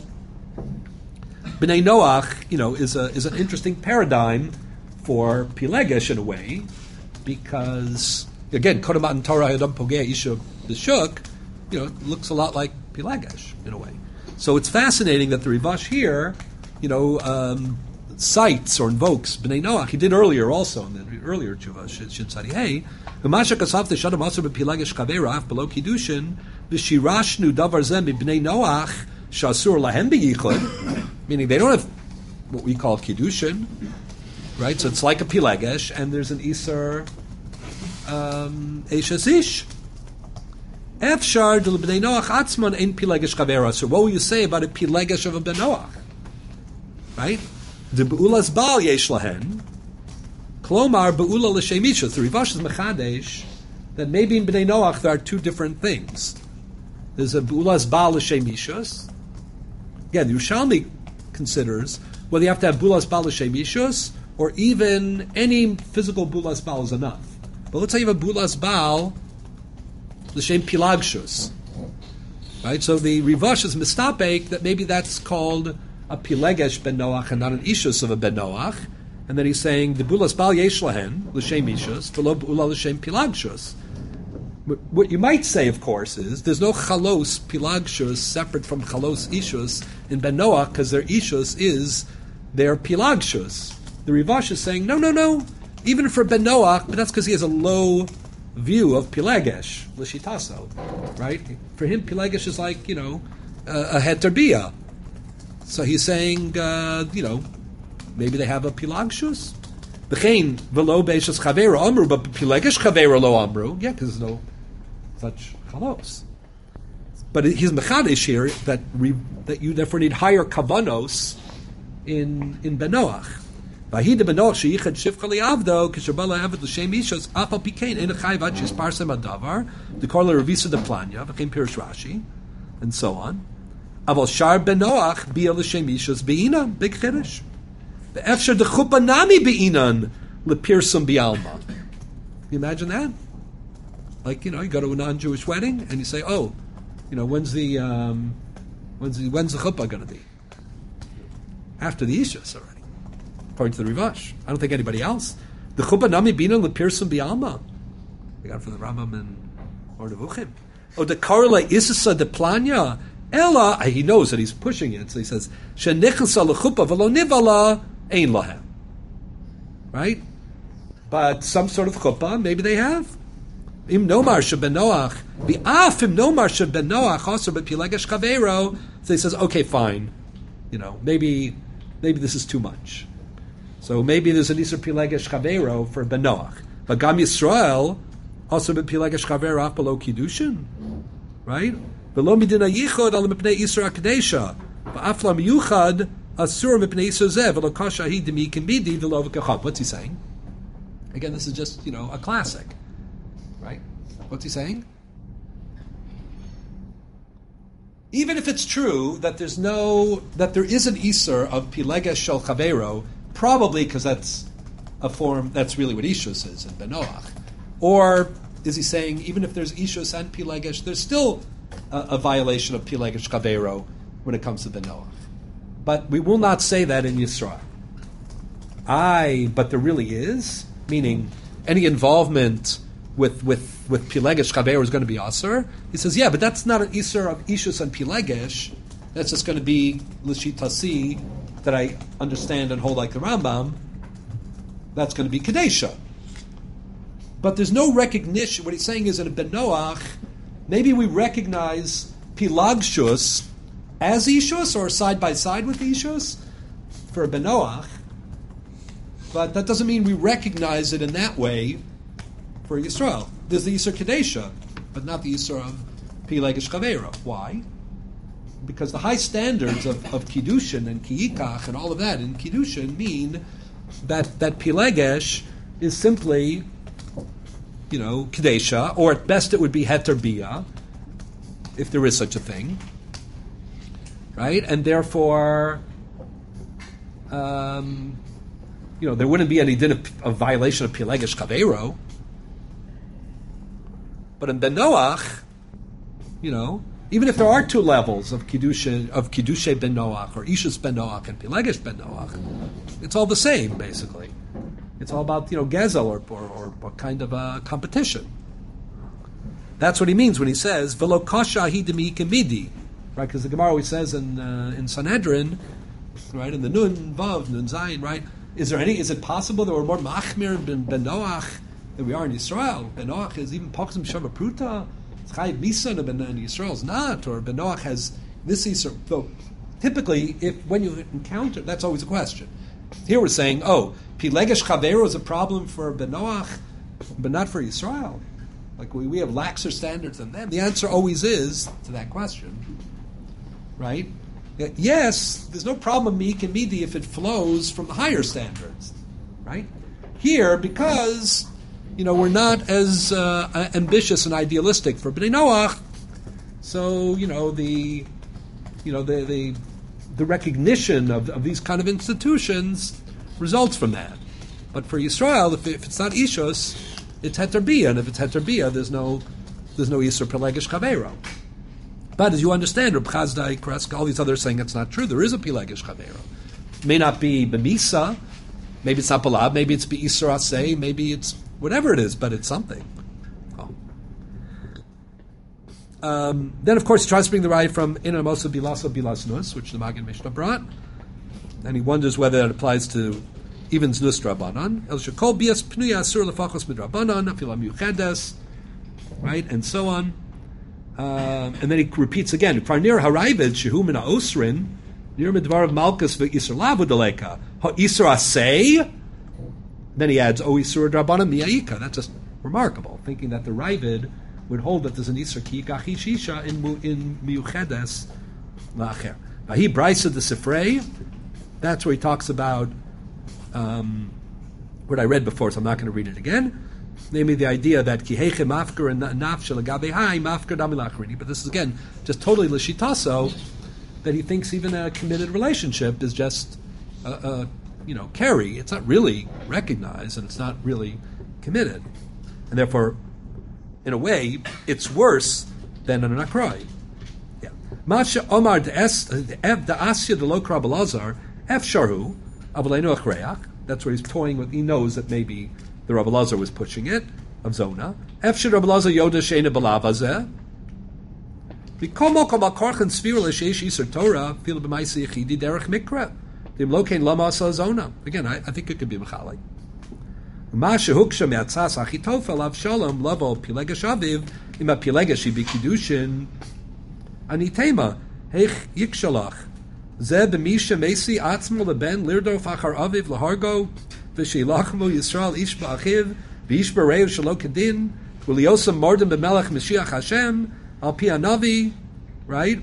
B'nai Noach, you know, is a is an interesting paradigm for Pilegesh in a way, because, again, Kodamat Torah Yadam Pogeh Isha B'Shuk, you know, looks a lot like Pilegesh in a way. So it's fascinating that the Rivash here, you know, um, cites or invokes B'nai Noach. He did earlier also in the earlier tshuva Shin Tzadihei. V'masha kasavte shadam asur b'pilegesh chaveira af below kiddushin v'shirashnu davar zeh B'nai Noach shasur lahem b'yichud, meaning they don't have what we call kiddushin, right? So it's like a pilegesh, and there's an iser um, eishes ish. Efshar de B'nai Noach atzman ein pilegesh chaveira. So what will you say about a pilegesh of a Ben Noach? Right? The Be'ulas Baal yesh lahen. Klomar Be'ula l'shemishus. The Rivash is mechadesh that maybe in B'nai Noach there are two different things. There's a Be'ulas Baal l'shemishus. Again, the Yerushalmi considers whether you have to have Be'ulas Baal l'shemishus or even any physical Be'ulas Baal is enough. But let's say you have a Be'ulas Baal l'shem pilagshus. Right? So the Rivash is mistapek that maybe that's called a pilegesh ben Noach and not an ishus of a ben Noach, and then he's saying the bulas bal yesh lahen l'shem ishus v'lo bu'ula l'shem pilagshus. What you might say, of course, is there's no chalos pilagshus separate from chalos ishus in ben Noach because their ishus is their pilagshus. The Rivash is saying no, no, no. Even for ben Noach, but that's because he has a low view of pilegesh l'shitaso, right? For him, pilegesh is like, you know, uh, a heter bia. So he's saying, uh, you know, maybe they have a pilagshus. B'chein v'lo beishas chavera amru, but pilegesh chavera lo amru. Yeah, because there's no such chalos. But he's mechadesh here that re, that you therefore need higher kavanos in in Ben Noach. V'hida Ben Noach sheyichad shivcha li'avdo k'shabala avid l'shem ishos afal pikein ein achayv ad shisparsem adavar dekor le'revisa de planya v'chein pirush Rashi and so on. Aval shar Ben Noach bia l'shem ishos be'inan, big chiddush. The efshar de chuppah nami be'inan lepirsum bialma. Can you imagine that? Like, you know, you go to a non-Jewish wedding and you say, oh, you know, when's the um, When's the, when's the chuppah going to be? After the Ishus already, according to the Rivash. I don't think anybody else. The chuppah nami bina lepirsum bialma. We got it from the Rambam and or Nevuchim. Oh, the karla isisa de planya. Ella, he knows that he's pushing it, so he says, "Shenichasa lechuppah v'lo nivala ein lahem." Right, but some sort of chuppah, maybe they have. Im nomar shebenoach, bi'af im nomar shebenoach also bepilegesh chavero. So he says, okay, fine, you know, maybe, maybe this is too much. So maybe there's an isur pilegesh chavero for benoach, but gam Yisrael also bepilegesh chavero below kiddushin, right? Below midina yichod al mipnei isur akdesha, ba'afla miyuchad asur mipnei isur zev v'lo kasha hi demi kemidi v'lo v'kacham. What's he saying? Again, this is just, you know, a classic. Right? What's he saying? Even if it's true that there's no, that there is an Isur of Pilegesh Shel Chavero, probably because that's a form, that's really what Ishus is in Benoach. Or is he saying, even if there's Ishus and Pilegesh, there's still a, a violation of Pilegesh Chavero when it comes to Benoach. But we will not say that in Yisrael. Aye, but there really is, meaning any involvement with with with Pilegesh Chavero is going to be Asur. He says, yeah, but that's not an Isur of Ishus and Pilegesh. That's just going to be L'shitasi, that I understand and hold like the Rambam. That's going to be Kadesha. But there's no recognition. What he's saying is in a Benoach, maybe we recognize Pilagshus as Ishus or side by side with Ishus for a Benoach, but that doesn't mean we recognize it in that way for Yisrael. There's the Yisur Kadesha, but not the Yisur of Pilegesh Chavero. Why? Because the high standards of, of Kiddushin and Kiyikach and all of that in Kiddushin mean that, that Pilegesh is simply, you know, Kadesha, or at best it would be Heter Bia, if there is such a thing. Right? And therefore, um, you know, there wouldn't be any din of, of violation of Pilegesh Chavero. But in Ben Noach, you know, even if there are two levels of Kiddushin, of Kiddushay Ben Noach, or Ishus Ben Noach and Pilegesh Ben Noach, it's all the same, basically. It's all about, you know, Gezel, or, or, or, or kind of a competition. That's what he means when he says, V'lo kasha hi demi kemidi. Right, because the Gemara always says in uh, in Sanhedrin, right, in the Nun, Vav, Nun Zayin, right, is there any, is it possible that we're more machmir Ben, ben Noach than we are in Yisrael? Ben Noach is even Pachsim Shava Pruta, it's Chayiv Misa, and Yisrael's not, or Ben Noach has this Yisrael. So typically, if when you encounter, that's always a question. Here we're saying, oh, Pilegesh Chavero is a problem for Ben Noach, but not for Yisrael. Like we, we have laxer standards than them. The answer always is to that question, right? Yes, there's no problem meek and midi if it flows from the higher standards, right? Here, because you know we're not as uh, ambitious and idealistic for Bnei Noach, so you know the you know the the, the recognition of, of these kind of institutions results from that. But for Yisrael, if, if it's not Ishus, it's Heter Bia, and if it's Heter Bia, there's no there's no Yisur Pilegesh Chavero. But as you understand, Reb Chazdai, Kreska, all these others saying it's not true. There is a Pilegesh Chavero. It may not be B'misa, maybe it's not Balab, maybe it's B'Isur Aseh, maybe it's whatever it is, but it's something. Oh. Um, then, of course, he tries to bring the right from Inamosa Bilasa Bilasnus, which the Magen Mishnah brought, and he wonders whether that applies to even Znus Drabanan. El Shekol Bias Pnuya Asur Lefachos Midrabanan, Afilam Yuchedes, right, and so on. Um, and then he repeats again, Farnir Harayvid Shehu Mina Osrin, Nir Midvar of Malkus V'Isur Lavu Deleka, Ha'Isur Aseh. Then he adds, O Isur Drabana Miyaika. That's just remarkable, thinking that the Ravid would hold that there's an Isur Kiyikach Shisha in in Miyuchedes Lacher. Vahi Brisa the Sifrei. That's where he talks about um, what I read before, so I'm not going to read it again. Namely, the idea that kiheche mafker and nafshel agabe hai mafker damilachrini. But this is again just totally l'shitaso, that he thinks even a committed relationship is just a, a you know carry. It's not really recognized and it's not really committed, and therefore, in a way, it's worse than an akroi. Yeah. Masha Omar de Es de Asya de Lo Krabelazar F Sharu Avalenu Achreach. That's where he's toying with. He knows that maybe the Rabbi Lazar was pushing it of Zona. F Shir Rabbi Lazar Yoda Sheina Balavazeh. V'komo kol makorchen sfira l'sheish yisur Torah fil b'maisi yechidi derech mikra. Dim lokein lama asa Zona. Again, I, I think it could be mechalek. Ma shehuksha me'atzas achitofel av shalom lavo pilegesh aviv ima pilegesh ibikidushin anitema heich yikshalach ze b'misha mesi atzmo leben lirdof achar aviv lahargo v'sheilachmu Yisrael ish ba'achiv v'ish b'reu shelo kedin v'liosam mordem b'melech Mashiach Hashem al pi hanavi, right?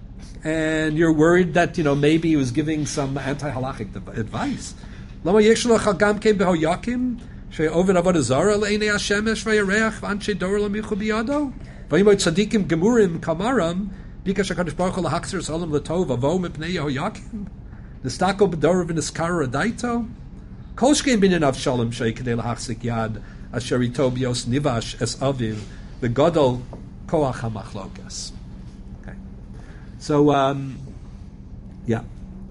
And you're worried that, you know, maybe he was giving some anti-halachic advice. Lama yishalach hagam kein behoyakim she'ovid avodah zara le'enei hashemesh v'yareach v'anshe dor l'michu biyado v'yimot tzadikim gemurim kamaram bikash hakadosh baruch hu lahakzir salam l'tov avo mipnei yehoyakim nistako b'dor v'niskar adaito kol shkein binyan av shalom she'kedei lahachzik yad asher ito bios nivash es aviv v'gadol koach hamachlokas. Okay, so um, yeah,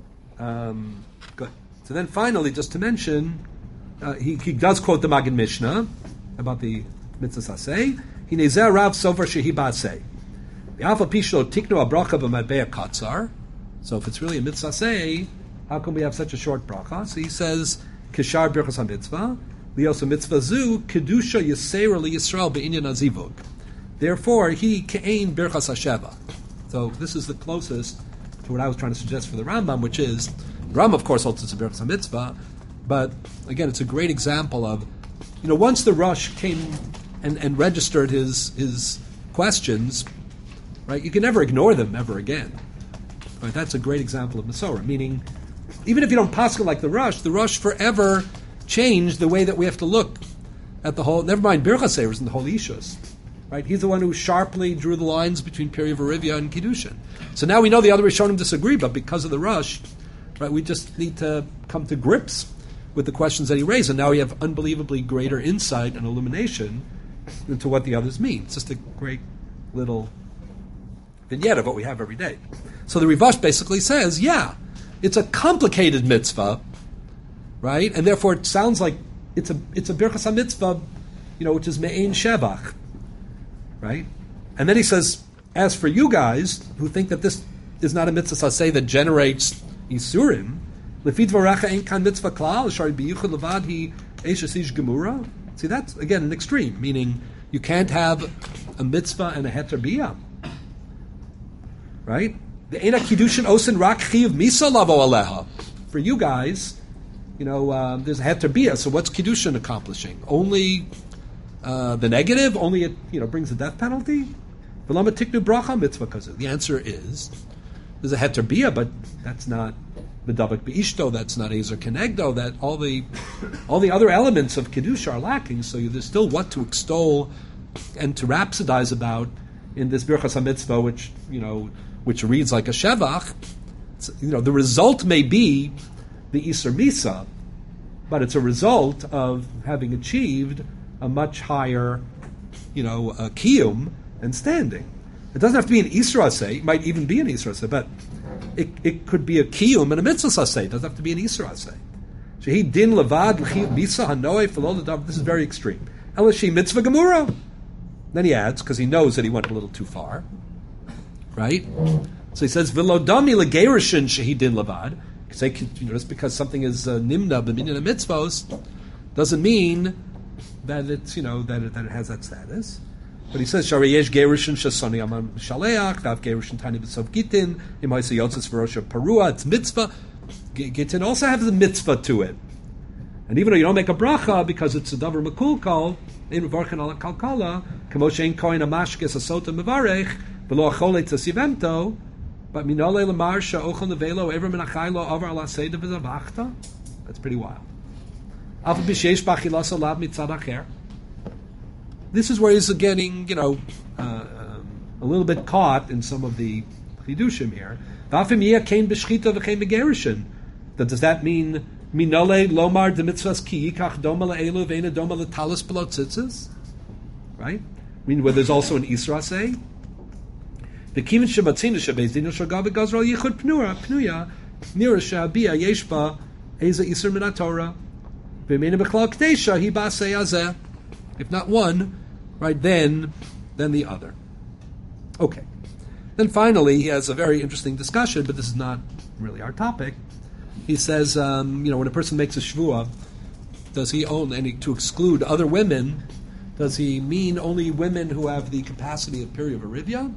um, good. So then finally, just to mention, uh, he, he does quote the Maggid Mishnah about the mitzvah saseh. He nezer rav sover shehi baseh. The alpha pishlo tiknu abracha b'madbei katzar. So if it's really a mitzvah saseh, how come we have such a short bracha? So he says kishar birchas hamitzvah lios mitzvah zu kedusha yisera liyisrael be'inyan azivug. Therefore, he ke'ein birchas hasheva. So this is the closest to what I was trying to suggest for the Rambam, which is, the Rambam, of course, holds it's a birchas mitzvah, but again, it's a great example of, you know, once the Rosh came and, and registered his his questions, right, you can never ignore them ever again. Right, that's a great example of Masorah, meaning, even if you don't pascha like the Rosh, the Rosh forever changed the way that we have to look at the whole, never mind birchas seivers and the whole ishus. Right, he's the one who sharply drew the lines between Peri Verivia and Kiddushin. So now we know the other Rishonim disagree, but because of the rush, right, we just need to come to grips with the questions that he raised, and now we have unbelievably greater insight and illumination into what the others mean. It's just a great little vignette of what we have every day. So the Rivash basically says, yeah, it's a complicated mitzvah, right, and therefore it sounds like it's a it's a birchas mitzvah, you know, which is me'ein shevach. Right? And then he says, as for you guys who think that this is not a mitzvah saseh that generates isurim, lefid v'racha ein kan mitzvah klal, shari biyuchad levad hi eishes ish gemura. See, that's, again, an extreme, meaning you can't have a mitzvah and a heter biyah. Right? The ena kiddushin osin rak chiv misa lavo aleha. For you guys, you know, uh, there's a heter biyah, so what's kiddushin accomplishing? Only... Uh, the negative, only it, you know, brings a death penalty. The answer is there's a heter biyah, but that's not medabek beishto. That's not ezer kenegdo. That all the all the other elements of kedusha are lacking. So there's still what to extol and to rhapsodize about in this birchas hamitzvah, which you know, which reads like a shevach. It's, you know, the result may be the iser misa, but it's a result of having achieved a much higher, you know, uh, kiyum and standing. It doesn't have to be an Isra Aseh. It might even be an Isra Aseh, but it, it could be a kiyum and a mitzvah Aseh. It doesn't have to be an Isra Aseh. Shehi din levad l'chiyum misa hanoe f'lo l'dav. This is very extreme. Elashi mitzvah gemura. Then he adds, because he knows that he went a little too far, right? So he says, v'lo dami l'gerishin shehi din levad. Say, you know, just because something is uh, nimna b'minyan mitzvos doesn't mean that it's, you know, that it, that it has that status. But he says, Shari yesh gerushin shasoni amam shaleach, vav gerushin tani b'sov gitin, im ha'isa yotzes v'rosha parua, it's mitzvah. Gitin also has a mitzvah to it. And even though you don't make a bracha, because it's a davar makulkal, in v'varchan ala kalkala, kamo shein koin amashkes asota mevarech, v'lo achole tzasivemto, but minole lamar sha'ochon levelo, ever menachaylo over ala seda v'zavachta. That's pretty wild. This is where he's getting, you know, uh, um, a little bit caught in some of the chidushim here. Does that mean minole lomar de mitzvahs ki yikach doma le'elu ve'ena doma le'talis below tzitzis? Right? I mean, where there's also an Isra say. The kivin shematzina shebeis dinu shagav gazral yichud pnura pnuya nira shabia yeshba eza isur min haTorah v'meina b'chlal k'desha hi ba'asei hazeh. If not one, right then, then the other. Okay. Then finally, he has a very interesting discussion, but this is not really our topic. He says, um, you know, when a person makes a shvuah, does he own any to exclude other women? Does he mean only women who have the capacity of Piri of Arivia?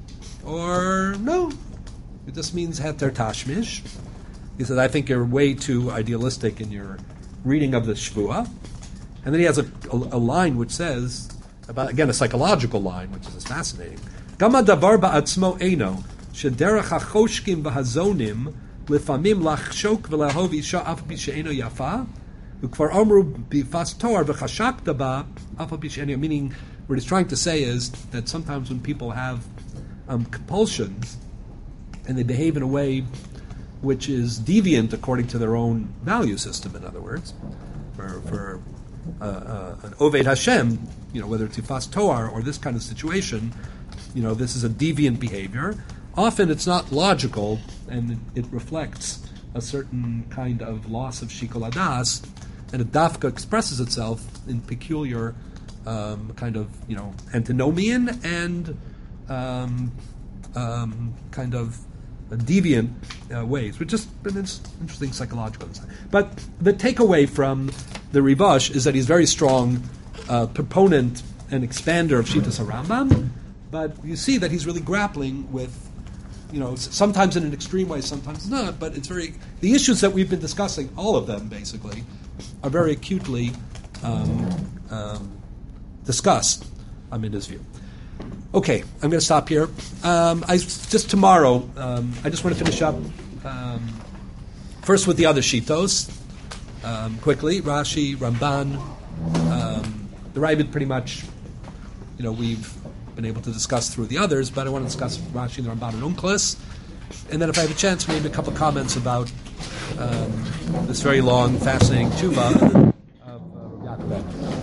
Or no? It just means heter tashmish. He says, I think you're way too idealistic in your reading of the shvuah. And then he has a, a, a line which says, about again a psychological line, which is fascinating. Gama davar ba'atzmo eino shederach hachoshkim v'hazonim lefamim lachshok v'lahov isha af pi she'eno yafa ukvar omru bifas toar v'chashakta ba af pi she'eno. Meaning, what he's trying to say is that sometimes when people have um, compulsions and they behave in a way which is deviant according to their own value system, in other words, for for uh, uh, an Oved Hashem, you know, whether it's Yifas Toar or this kind of situation, you know, this is a deviant behavior. Often it's not logical, and it, it reflects a certain kind of loss of shikol hadas, and it dafka expresses itself in peculiar um, kind of, you know, antinomian and um, um, kind of deviant uh, ways, which is an interesting psychological insight. But the takeaway from the Rivash is that he's a very strong uh, proponent and expander of Shitas HaRambam, but you see that he's really grappling with, you know, sometimes in an extreme way, sometimes not, but it's very, the issues that we've been discussing, all of them basically, are very acutely um, um, discussed, um, in his view. Okay, I'm going to stop here. Um, I just tomorrow, um, I just want to finish up um, first with the other shitos, um, quickly, Rashi, Ramban, um, the Ravid pretty much, you know, we've been able to discuss through the others, but I want to discuss Rashi and the Ramban and Unklis. And then if I have a chance, maybe a couple of comments about um, this very long, fascinating tshuva of uh, Yaakov.